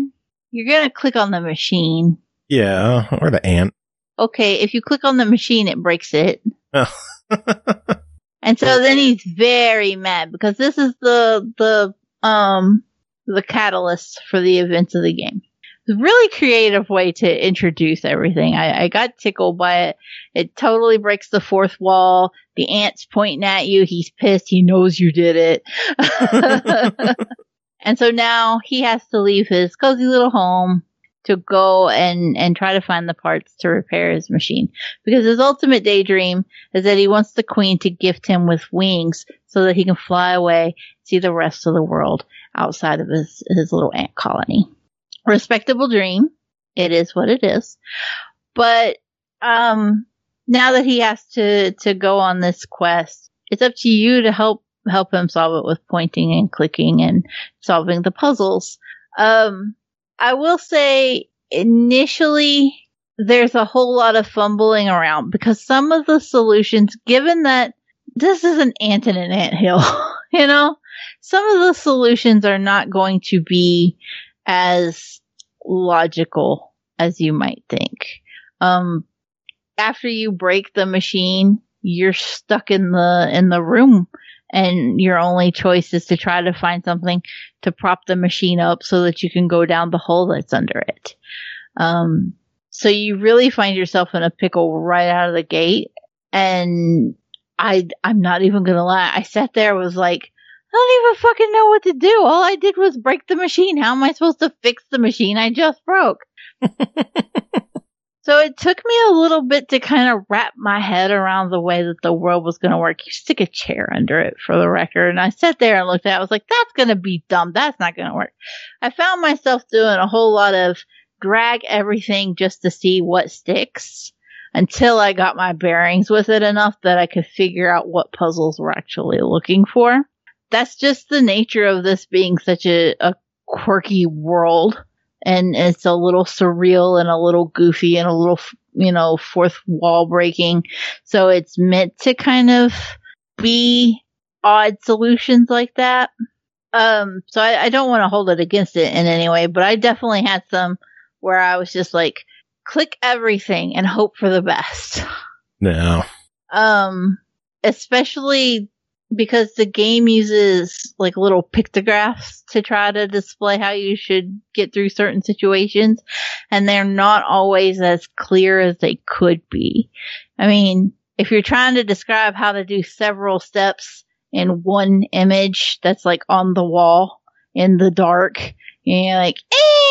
you're going to click on the machine. Yeah, or the ant. Okay, if you click on the machine, it breaks it. Oh. And so then he's very mad because this is the catalyst for the events of the game. It's a really creative way to introduce everything. I got tickled by it. It totally breaks the fourth wall. The ant's pointing at you. He's pissed. He knows you did it. And so now he has to leave his cozy little home to go and try to find the parts to repair his machine. Because his ultimate daydream is that he wants the queen to gift him with wings so that he can fly away, see the rest of the world outside of his little ant colony. Respectable dream. It is what it is. But now that he has to go on this quest, it's up to you to help him solve it with pointing and clicking and solving the puzzles. I will say initially there's a whole lot of fumbling around because some of the solutions, given that this is an ant in an anthill, some of the solutions are not going to be as logical as you might think. After you break the machine, you're stuck in the room. And your only choice is to try to find something to prop the machine up so that you can go down the hole that's under it. So you really find yourself in a pickle right out of the gate. And I'm not even going to lie. I sat there was like, I don't even fucking know what to do. All I did was break the machine. How am I supposed to fix the machine I just broke? So it took me a little bit to kind of wrap my head around the way that the world was going to work. You stick a chair under it, for the record. And I sat there and looked at it. I was like, that's going to be dumb. That's not going to work. I found myself doing a whole lot of drag everything just to see what sticks until I got my bearings with it enough that I could figure out what puzzles we're actually looking for. That's just the nature of this being such a quirky world. And it's a little surreal and a little goofy and a little, fourth wall breaking. So it's meant to kind of be odd solutions like that. So I don't want to hold it against it in any way, but I definitely had some where I was just like, click everything and hope for the best. No. Especially because the game uses like little pictographs to try to display how you should get through certain situations, and they're not always as clear as they could be. I mean, if you're trying to describe how to do several steps in one image that's like on the wall in the dark, you're like,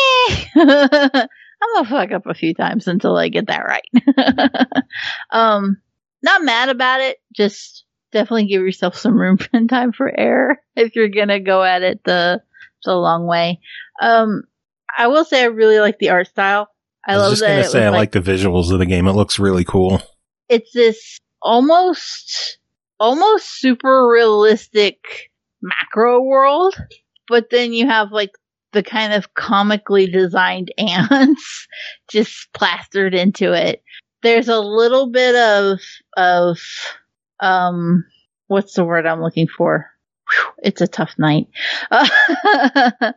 I'm gonna fuck up a few times until I get that right. Not mad about it, just definitely give yourself some room and time for error if you're gonna go at it the long way. I will say I really like the art style. I was just gonna say I like the visuals of the game. It looks really cool. It's this almost super realistic macro world, but then you have like the kind of comically designed ants just plastered into it. There's a little bit of what's the word I'm looking for? Whew, it's a tough night. I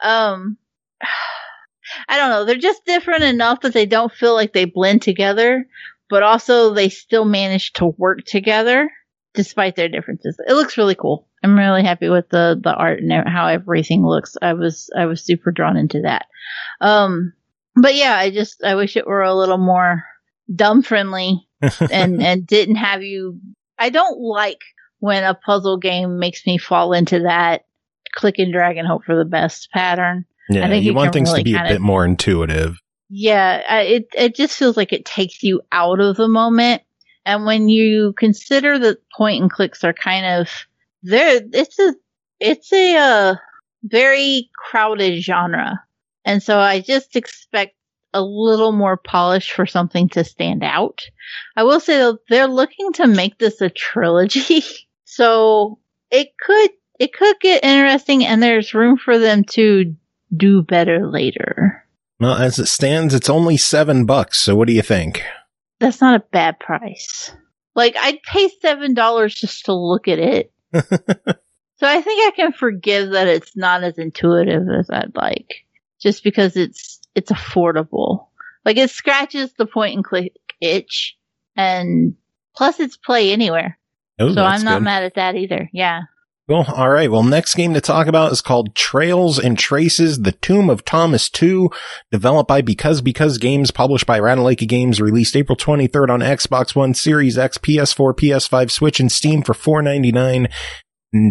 don't know. They're just different enough that they don't feel like they blend together, but also they still manage to work together despite their differences. It looks really cool. I'm really happy with the art and how everything looks. I was super drawn into that. But yeah, I wish it were a little more dumb friendly and didn't have you. I don't like when a puzzle game makes me fall into that click and drag and hope for the best pattern. Yeah, I think you want things really to be a bit more intuitive. Yeah, it just feels like it takes you out of the moment. And when you consider that point and clicks are kind of there, it's a very crowded genre. And so I just expect a little more polish for something to stand out. I will say though, they're looking to make this a trilogy. So it could get interesting, and there's room for them to do better later. Well, as it stands, it's only $7. So what do you think? That's not a bad price. Like, I'd pay $7 just to look at it. So I think I can forgive that it's not as intuitive as I'd like. just because it's affordable. Like, it scratches the point and click itch, and plus it's play anywhere. Oh, so I'm not mad at that either. Yeah. Cool. All right. Well, next game to talk about is called Trails and Traces: The Tomb of Thomas 2, developed by Because Games, published by Ratalaika Games, released April 23rd on Xbox One, Series X, PS4, PS5, Switch, and Steam for $4.99. In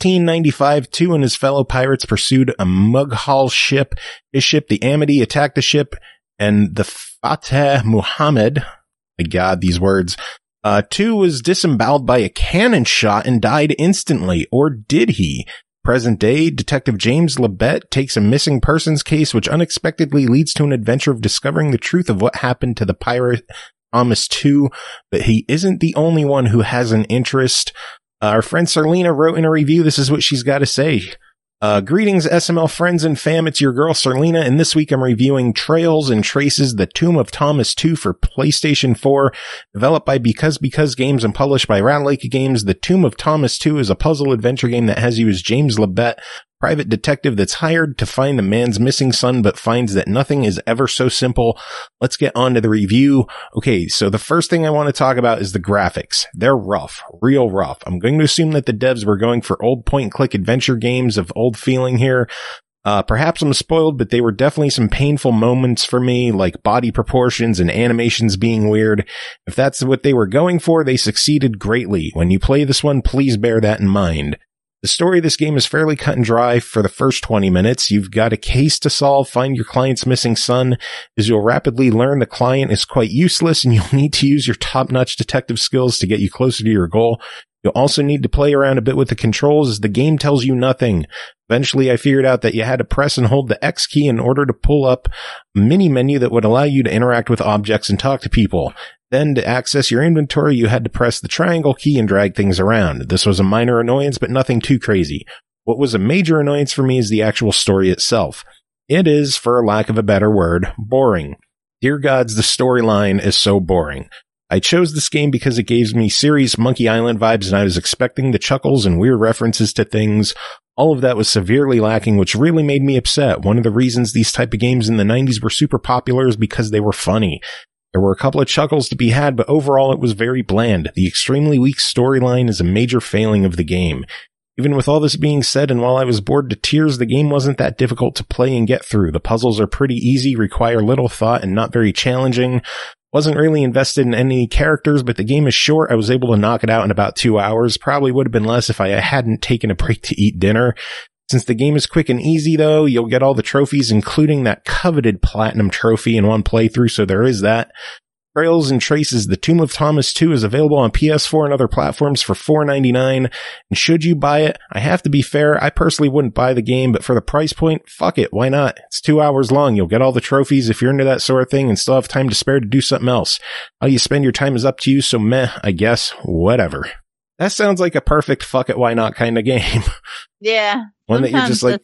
1695, two and his fellow pirates pursued a Mughal ship. His ship, the Amity, attacked the ship, and the Fateh Muhammad, my God, these words, two was disemboweled by a cannon shot and died instantly. Or did he? Present day, Detective James Labette takes a missing persons case, which unexpectedly leads to an adventure of discovering the truth of what happened to the pirate Thomas 2. But he isn't the only one who has an interest. Our friend Serlina wrote in a review, this is what she's got to say. Greetings, SML friends and fam. It's your girl, Serlina, and this week I'm reviewing Trails and Traces: The Tomb of Thomas 2 for PlayStation 4. Developed by Because Games and published by Ratalaika Games, The Tomb of Thomas 2 is a puzzle adventure game that has you as James Labette, private detective that's hired to find the man's missing son, but finds that nothing is ever so simple. Let's get on to the review. Okay, so the first thing I want to talk about is the graphics. They're rough, real rough. I'm going to assume that the devs were going for old point-and-click adventure games of old feeling here. Perhaps I'm spoiled, but they were definitely some painful moments for me, like body proportions and animations being weird. If that's what they were going for, they succeeded greatly. When you play this one, please bear that in mind. The story of this game is fairly cut and dry for the first 20 minutes. You've got a case to solve, find your client's missing son. As you'll rapidly learn, the client is quite useless and you'll need to use your top-notch detective skills to get you closer to your goal. You'll also need to play around a bit with the controls as the game tells you nothing. Eventually, I figured out that you had to press and hold the X key in order to pull up a mini menu that would allow you to interact with objects and talk to people. Then, to access your inventory, you had to press the triangle key and drag things around. This was a minor annoyance, but nothing too crazy. What was a major annoyance for me is the actual story itself. It is, for lack of a better word, boring. Dear gods, the storyline is so boring. I chose this game because it gave me serious Monkey Island vibes, and I was expecting the chuckles and weird references to things. All of that was severely lacking, which really made me upset. One of the reasons these type of games in the 90s were super popular is because they were funny. There were a couple of chuckles to be had, but overall it was very bland. The extremely weak storyline is a major failing of the game. Even with all this being said, and while I was bored to tears, the game wasn't that difficult to play and get through. The puzzles are pretty easy, require little thought, and not very challenging. Wasn't really invested in any characters, but the game is short. I was able to knock it out in about 2 hours. Probably would have been less if I hadn't taken a break to eat dinner. Since the game is quick and easy, though, you'll get all the trophies, including that coveted platinum trophy in one playthrough, so there is that. Trails and Traces: The Tomb of Thomas 2 is available on PS4 and other platforms for $4.99. And should you buy it, I have to be fair, I personally wouldn't buy the game, but for the price point, fuck it, why not? It's 2 hours long, you'll get all the trophies if you're into that sort of thing and still have time to spare to do something else. How you spend your time is up to you, so meh, I guess, whatever. That sounds like a perfect fuck it, why not kind of game. Yeah. One that you're just like,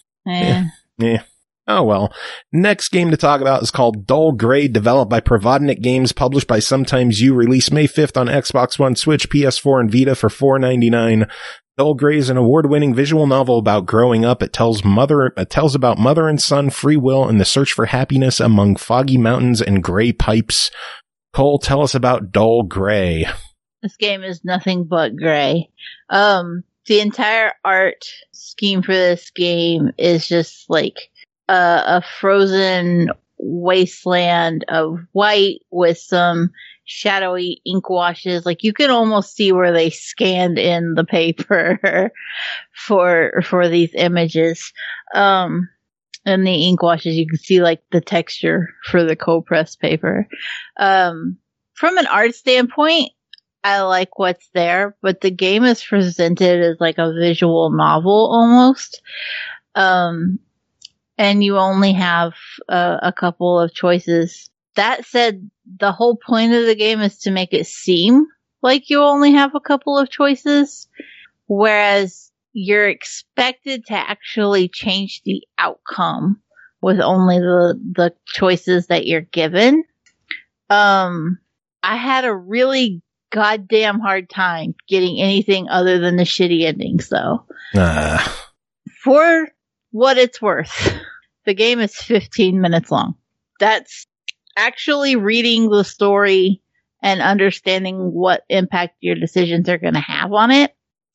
Oh well. Next game to talk about is called Dull Grey, developed by Provodnik Games, published by Sometimes You, released May 5th on Xbox One, Switch, PS4, and Vita for $4.99. Dull Grey is an award-winning visual novel about growing up. It tells about mother and son, free will, and the search for happiness among foggy mountains and gray pipes. Cole, tell us about Dull Grey. This game is nothing but gray. The entire art scheme for this game is just like a frozen wasteland of white with some shadowy ink washes. Like, you can almost see where they scanned in the paper for these images. And the ink washes, you can see like the texture for the cold pressed paper. From an art standpoint, I like what's there, but the game is presented as like a visual novel almost. And you only have a couple of choices. That said, the whole point of the game is to make it seem like you only have a couple of choices, whereas you're expected to actually change the outcome with only the choices that you're given. I had a really goddamn hard time getting anything other than the shitty endings, though. For what it's worth, the game is 15 minutes long. That's actually reading the story and understanding what impact your decisions are going to have on it.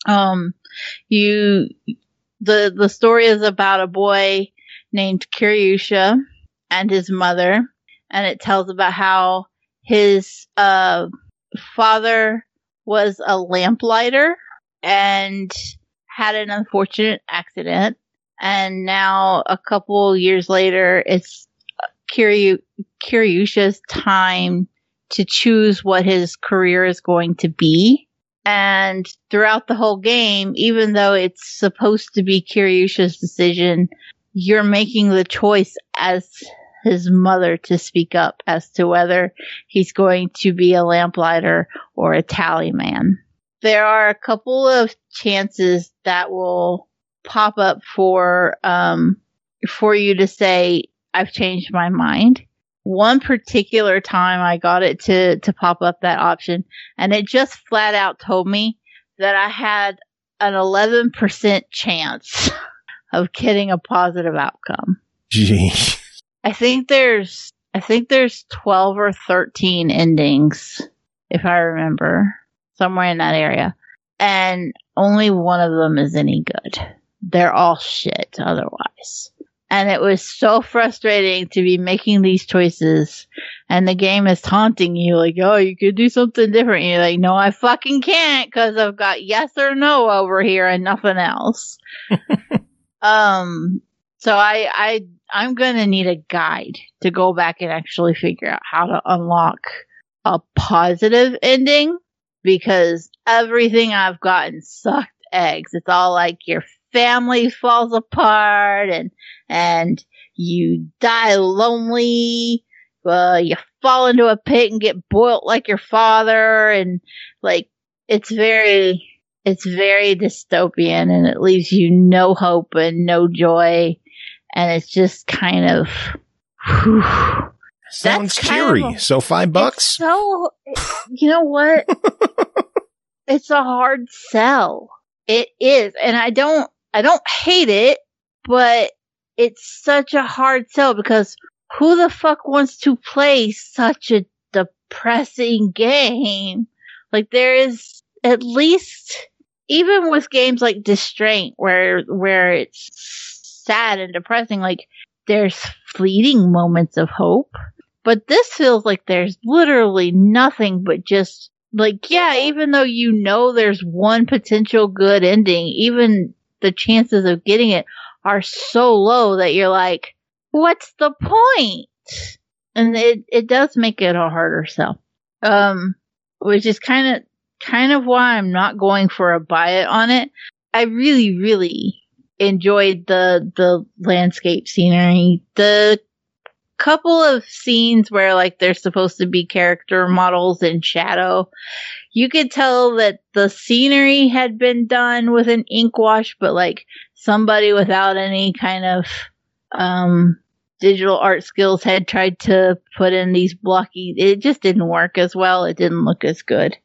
The story is about a boy named Kiryusha and his mother, and it tells about how his father was a lamplighter and had an unfortunate accident, and now a couple years later, it's Kiryusha's time to choose what his career is going to be. And throughout the whole game, even though it's supposed to be Kiryusha's decision, you're making the choice as his mother to speak up as to whether he's going to be a lamplighter or a tallyman. There are a couple of chances that will pop up for you to say, I've changed my mind. One particular time I got it to pop up that option, and it just flat out told me that I had an 11% chance of getting a positive outcome. Gee. I think there's 12 or 13 endings, if I remember, somewhere in that area. And only one of them is any good. They're all shit otherwise. And it was so frustrating to be making these choices, and the game is taunting you like, oh, you could do something different. And you're like, no, I fucking can't, because I've got yes or no over here and nothing else. So I'm going to need a guide to go back and actually figure out how to unlock a positive ending, because everything I've gotten sucked eggs. It's all like your family falls apart and you die lonely. You fall into a pit and get boiled like your father, and like it's very dystopian, and it leaves you no hope and no joy, and it's just kind of sounds cheery. So $5. So you know what? It's a hard sell. It is, and I don't hate it, but it's such a hard sell, because who the fuck wants to play such a depressing game? Like, there is, at least, even with games like Distraint, where it's sad and depressing, like, there's fleeting moments of hope. But this feels like there's literally nothing but just, like, yeah, even though you know there's one potential good ending, even the chances of getting it are so low that you're like, what's the point? And it does make it a harder sell. Which is kind of why I'm not going for a buy it on it. I really, really enjoyed the landscape scenery. The couple of scenes where like there's supposed to be character models in shadow, you could tell that the scenery had been done with an ink wash, but like somebody without any kind of digital art skills had tried to put in these blocky. It just didn't work as well. It didn't look as good.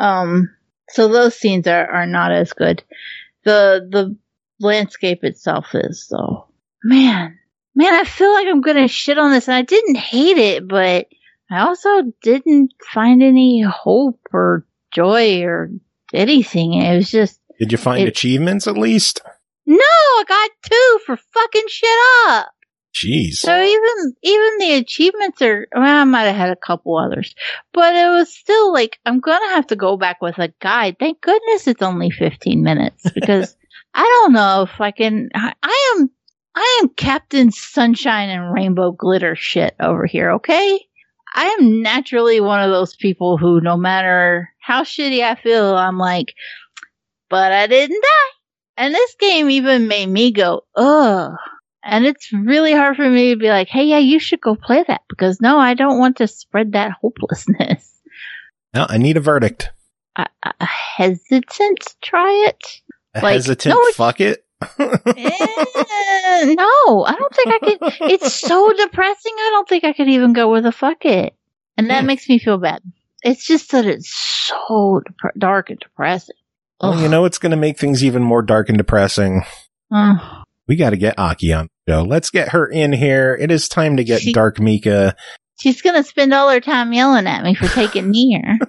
So those scenes are not as good. The landscape itself is, though. Man, I feel like I'm gonna shit on this, and I didn't hate it, but I also didn't find any hope or joy or anything. It was just... Did you find achievements at least? No, I got 2 for fucking shit up. Jeez. So even the achievements are... Well, I might have had a couple others. But it was still like, I'm gonna have to go back with a guide. Thank goodness it's only 15 minutes, because I don't know if I can... I am Captain Sunshine and Rainbow Glitter shit over here, okay? I am naturally one of those people who, no matter how shitty I feel, I'm like, but I didn't die. And this game even made me go, ugh. And it's really hard for me to be like, hey, yeah, you should go play that, because no, I don't want to spread that hopelessness. No, I need a verdict. A hesitant try it? Hesitant fuck it? No, I don't think I could. It's so depressing. I don't think I could even go with a fuck it. And that makes me feel bad. It's just that it's so dark and depressing. Well, you know, it's going to make things even more dark and depressing. We got to get Aki on the show. Let's get her in here. It is time to get Dark Mika. She's going to spend all her time yelling at me for taking Nier.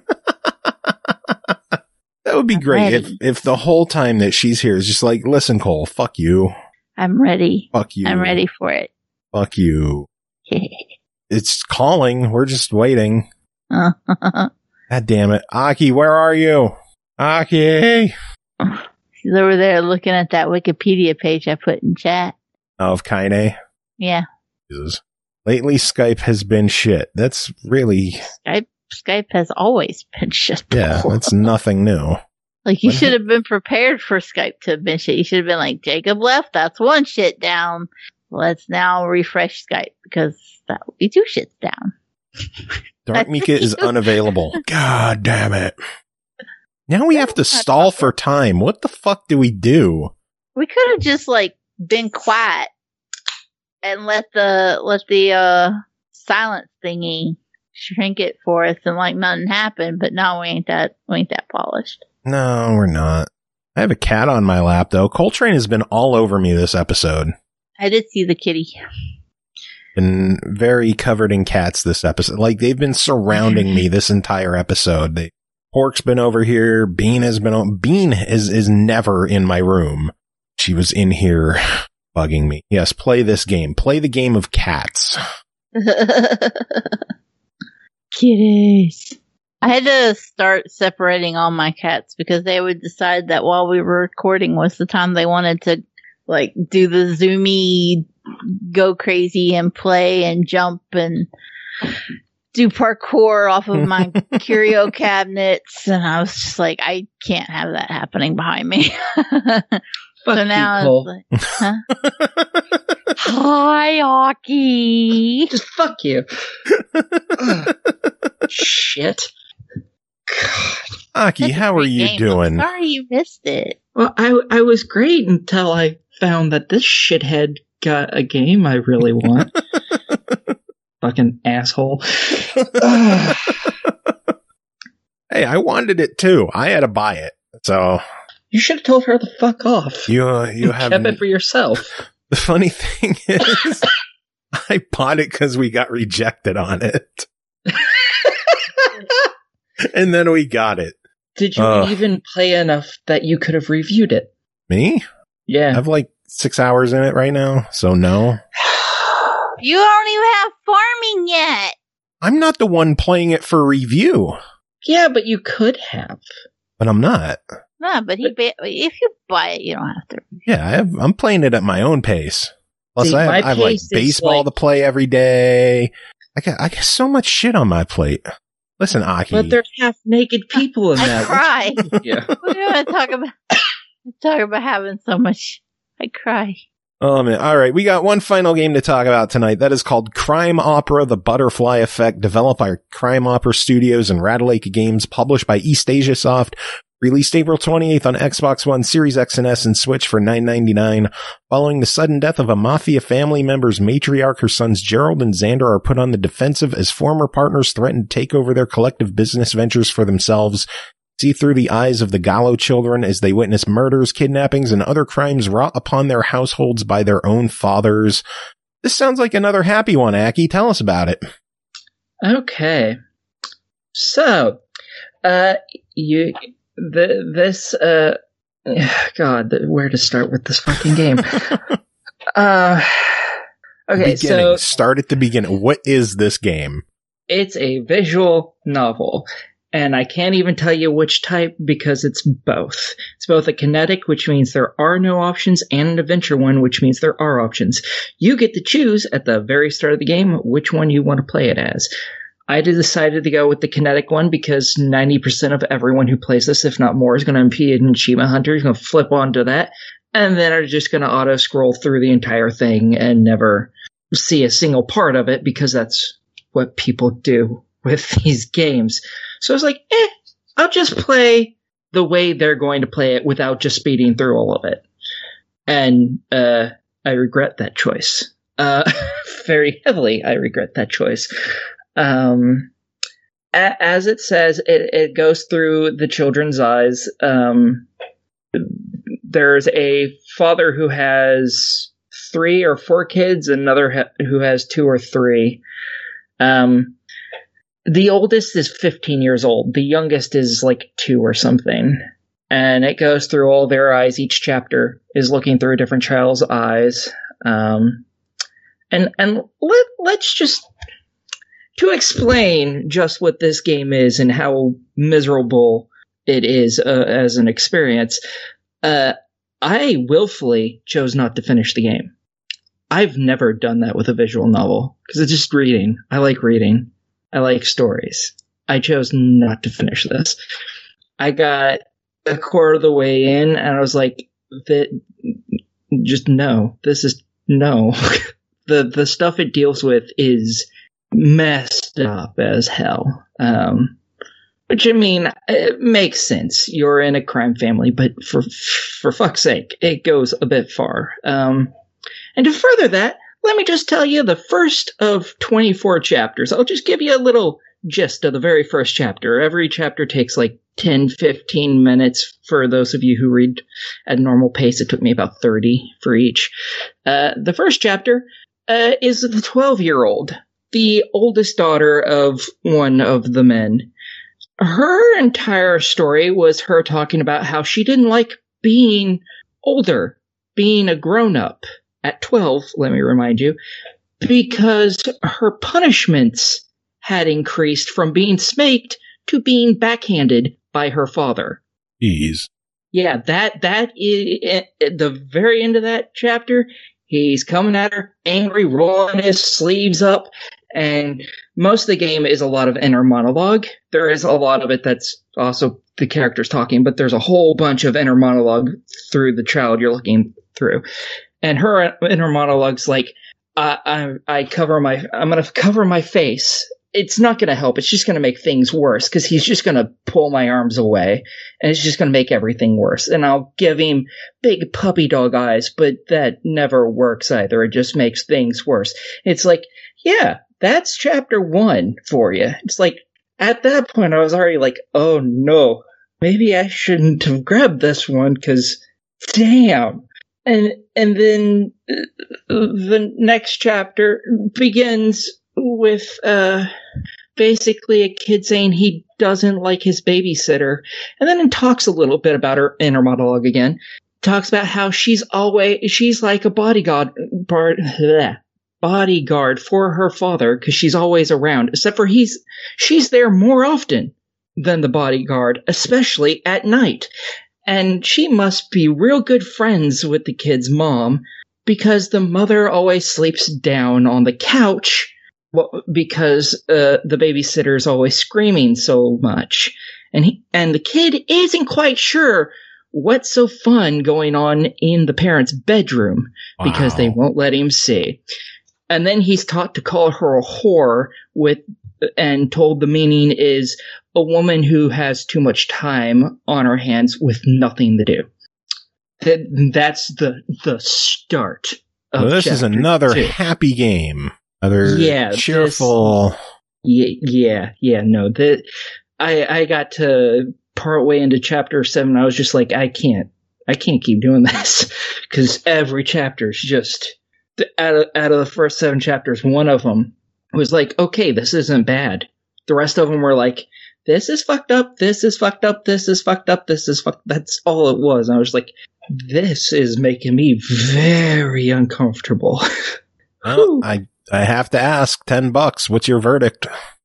That would be great if the whole time that she's here is just like, listen, Cole, fuck you. I'm ready. Fuck you. I'm ready for it. Fuck you. It's calling. We're just waiting. God damn it. Aki, where are you? Aki! She's over there looking at that Wikipedia page I put in chat. Of Kaine? Yeah. Jesus. Lately, Skype has been shit. That's really... Skype has always been shit. Yeah, that's nothing new. Like, you should have been prepared for Skype to have been shit. You should have been like, Jacob left, that's one shit down. Let's now refresh Skype, because that would be two shits down. Dark Mika is unavailable. God damn it. Now we have to stall for time. What the fuck do we do? We could have just, like, been quiet and let the silence thingy shrink it for us and like nothing happened, but no, we ain't that polished. No, we're not. I have a cat on my lap though. Coltrane has been all over me this episode. I did see the kitty. Been very covered in cats this episode. Like, they've been surrounding me this entire episode. Pork's been over here. Bean has been on. Bean is never in my room. She was in here bugging me. Yes, play this game. Play the game of cats. Kitties. I had to start separating all my cats because they would decide that while we were recording was the time they wanted to, like, do the zoomy, go crazy and play and jump and do parkour off of my curio cabinets. And I was just like, I can't have that happening behind me. So now it's like, huh? Hi, Aki. Just fuck you. Shit. God. Aki, how are you doing? I'm sorry you missed it. Well, I was great until I found that this shithead got a game I really want. Fucking asshole. Hey, I wanted it too. I had to buy it. So you should have told her to fuck off. You have kept it for yourself. The funny thing is, I bought it because we got rejected on it. And then we got it. Did you even play enough that you could have reviewed it? Me? Yeah. I have like 6 hours in it right now, so no. You don't even have farming yet. I'm not the one playing it for review. Yeah, but you could have. But I'm not. No, but if you buy it, you don't have to. Yeah, I'm playing it at my own pace. Plus, I have like baseball to play every day. I got so much shit on my plate. Listen, Aki. But there's half-naked people in that. I cry. Yeah. We don't talk about having so much. I cry. Oh, man. All right. We got one final game to talk about tonight. That is called Crime Opera, The Butterfly Effect, developed by Crime Opera Studios and Radalake Games, published by East Asia Soft, released April 28th on Xbox One, Series X and S, and Switch for $9.99. Following the sudden death of a mafia family member's matriarch, her sons Gerald and Xander are put on the defensive as former partners threaten to take over their collective business ventures for themselves. See through the eyes of the Gallo children as they witness murders, kidnappings, and other crimes wrought upon their households by their own fathers. This sounds like another happy one, Aki. Tell us about it. Okay. So, God, where to start with this fucking game? Okay, so start at the beginning. What is this game? It's a visual novel. And I can't even tell you which type because it's both. It's both a kinetic, which means there are no options, and an adventure one, which means there are options. You get to choose at the very start of the game which one you want to play it as. I decided to go with the kinetic one because 90% of everyone who plays this, if not more, is going to be an Achievement Hunter. Is going to flip onto that, and then are just going to auto-scroll through the entire thing and never see a single part of it because that's what people do with these games. So I was like, I'll just play the way they're going to play it without just speeding through all of it. And I regret that choice. Very heavily, I regret that choice. As it says, it goes through the children's eyes. There's a father who has 3 or 4 kids, another who has 2 or 3. The oldest is 15 years old. The youngest is like 2 or something. And it goes through all their eyes. Each chapter is looking through a different child's eyes. And let's just, to explain just what this game is and how miserable it is as an experience, I willfully chose not to finish the game. I've never done that with a visual novel because it's just reading. I like reading. I like stories. I chose not to finish this. I got a quarter of the way in and I was like, just no. This is no. The stuff it deals with is messed up as hell. Which, I mean, it makes sense. You're in a crime family, but for fuck's sake, it goes a bit far. And to further that, let me just tell you the first of 24 chapters. I'll just give you a little gist of the very first chapter. Every chapter takes like 10, 15 minutes for those of you who read at normal pace. It took me about 30 for each. The first chapter is the 12-year-old, the oldest daughter of one of the men. Her entire story was her talking about how she didn't like being older, being a grown-up. At 12, let me remind you, because her punishments had increased from being spanked to being backhanded by her father. Jeez. Yeah, that is at the very end of that chapter. He's coming at her, angry, rolling his sleeves up, and most of the game is a lot of inner monologue. There is a lot of it that's also the characters talking, but there's a whole bunch of inner monologue through the child you're looking through. And her inner monologue's like, I'm going to cover my face. It's not going to help. It's just going to make things worse because he's just going to pull my arms away and it's just going to make everything worse. And I'll give him big puppy dog eyes, but that never works either. It just makes things worse. It's like, yeah, that's chapter 1 for you. It's like, at that point, I was already like, oh no, maybe I shouldn't have grabbed this one because damn. And then the next chapter begins with basically a kid saying he doesn't like his babysitter. And then it talks a little bit about her inner monologue again. Talks about how she's like a bodyguard for her father because she's always around, except for she's there more often than the bodyguard, especially at night. And she must be real good friends with the kid's mom because the mother always sleeps down on the couch because the babysitter's always screaming so much. And the kid isn't quite sure what's so fun going on in the parents' bedroom because they won't let him see. And then he's taught to call her a whore and told the meaning is a woman who has too much time on her hands with nothing to do. That's the start of this is another 2. Happy game. Another cheerful. No. I got to part way into chapter 7. I was just like, I can't keep doing this because every chapter is just out of the first 7 chapters. One of them was like, okay, this isn't bad. The rest of them were like, this is fucked up, this is fucked up, this is fucked up, this is fucked. That's all it was. And I was like, this is making me very uncomfortable. Well, I have to ask, $10. What's your verdict?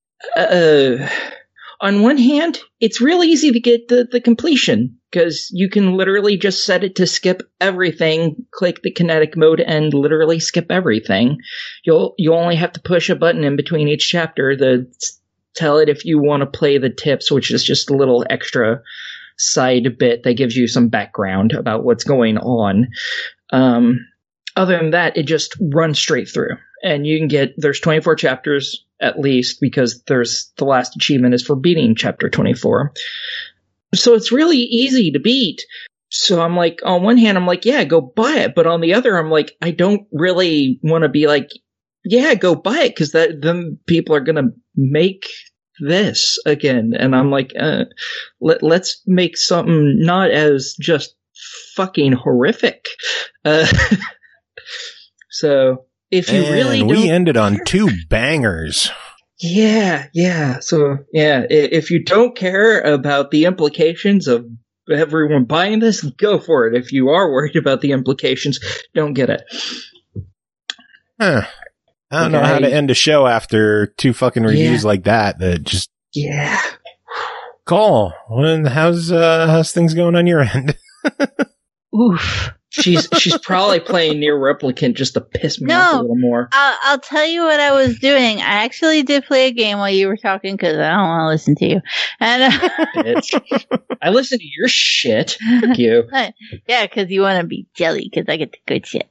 On one hand, it's real easy to get the completion because you can literally just set it to skip everything, click the kinetic mode, and literally skip everything. You only have to push a button in between each chapter to tell it if you want to play the tips, which is just a little extra side bit that gives you some background about what's going on. Other than that, it just runs straight through. And you can there's 24 chapters at least, because the last achievement is for beating chapter 24. So it's really easy to beat. So I'm like, on one hand, I'm like, yeah, go buy it. But on the other, I'm like, I don't really want to be like, yeah, go buy it, because then people are going to make this again. And I'm like, let's make something not as just fucking horrific. So if you we ended on 2 bangers. Yeah. So, if you don't care about the implications of everyone buying this, go for it. If you are worried about the implications, don't get it. Huh. I don't know how to end a show after 2 fucking reviews like that just... Yeah. Cole, how's things going on your end? Oof. She's probably playing Nier Replicant just to piss me off a little more. I'll tell you what I was doing. I actually did play a game while you were talking because I don't want to listen to you. And I listen to your shit. Fuck you. Yeah, because you want to be jelly because I get the good shit.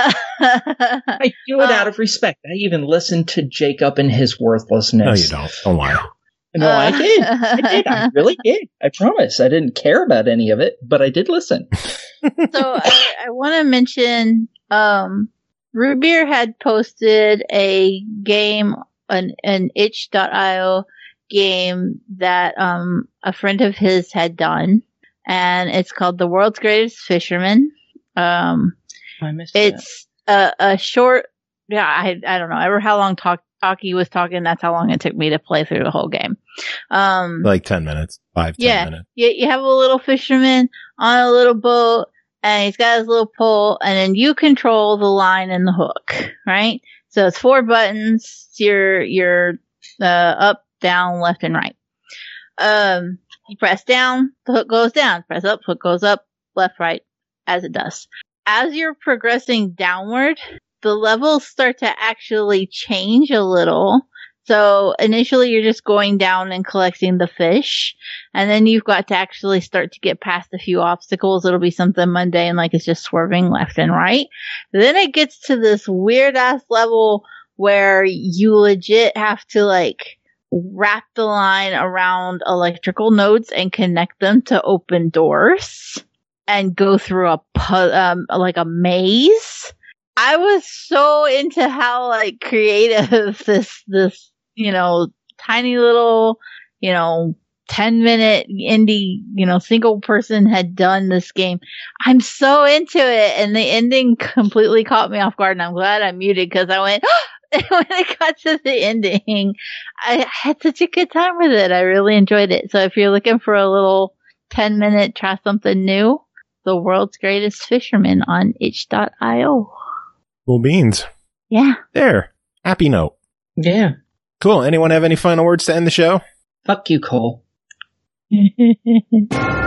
I do it out of respect. I even listened to Jacob and his worthlessness. No, you don't. Don't lie. No, I did. I really did. I promise. I didn't care about any of it, but I did listen. So I want to mention, Root Beer had posted a game, an itch.io game that, a friend of his had done, and it's called The World's Greatest Fisherman. I missed it's a short, I don't know, ever how long Taki was talking, that's how long it took me to play through the whole game. Like 10 minutes, 5-10 minutes. You have a little fisherman on a little boat, and he's got his little pole, and then you control the line and the hook, right? So it's 4 buttons. You're up, down, left, and right. You press down, the hook goes down. Press up, hook goes up, left, right, as it does. As you're progressing downward, the levels start to actually change a little. So initially you're just going down and collecting the fish, and then you've got to actually start to get past a few obstacles. It'll be something mundane, like it's just swerving left and right. Then it gets to this weird ass level where you legit have to like wrap the line around electrical nodes and connect them to open doors and go through like a maze. I was so into how like creative this tiny little 10-minute indie single person had done this game. I'm so into it, and the ending completely caught me off guard, and I'm glad I muted because I went when it got to the ending, I had such a good time with it. I really enjoyed it. So if you're looking for a little 10-minute try something new, The World's Greatest Fisherman on itch.io. Cool beans. Yeah. There. Happy note. Yeah. Cool. Anyone have any final words to end the show? Fuck you, Cole.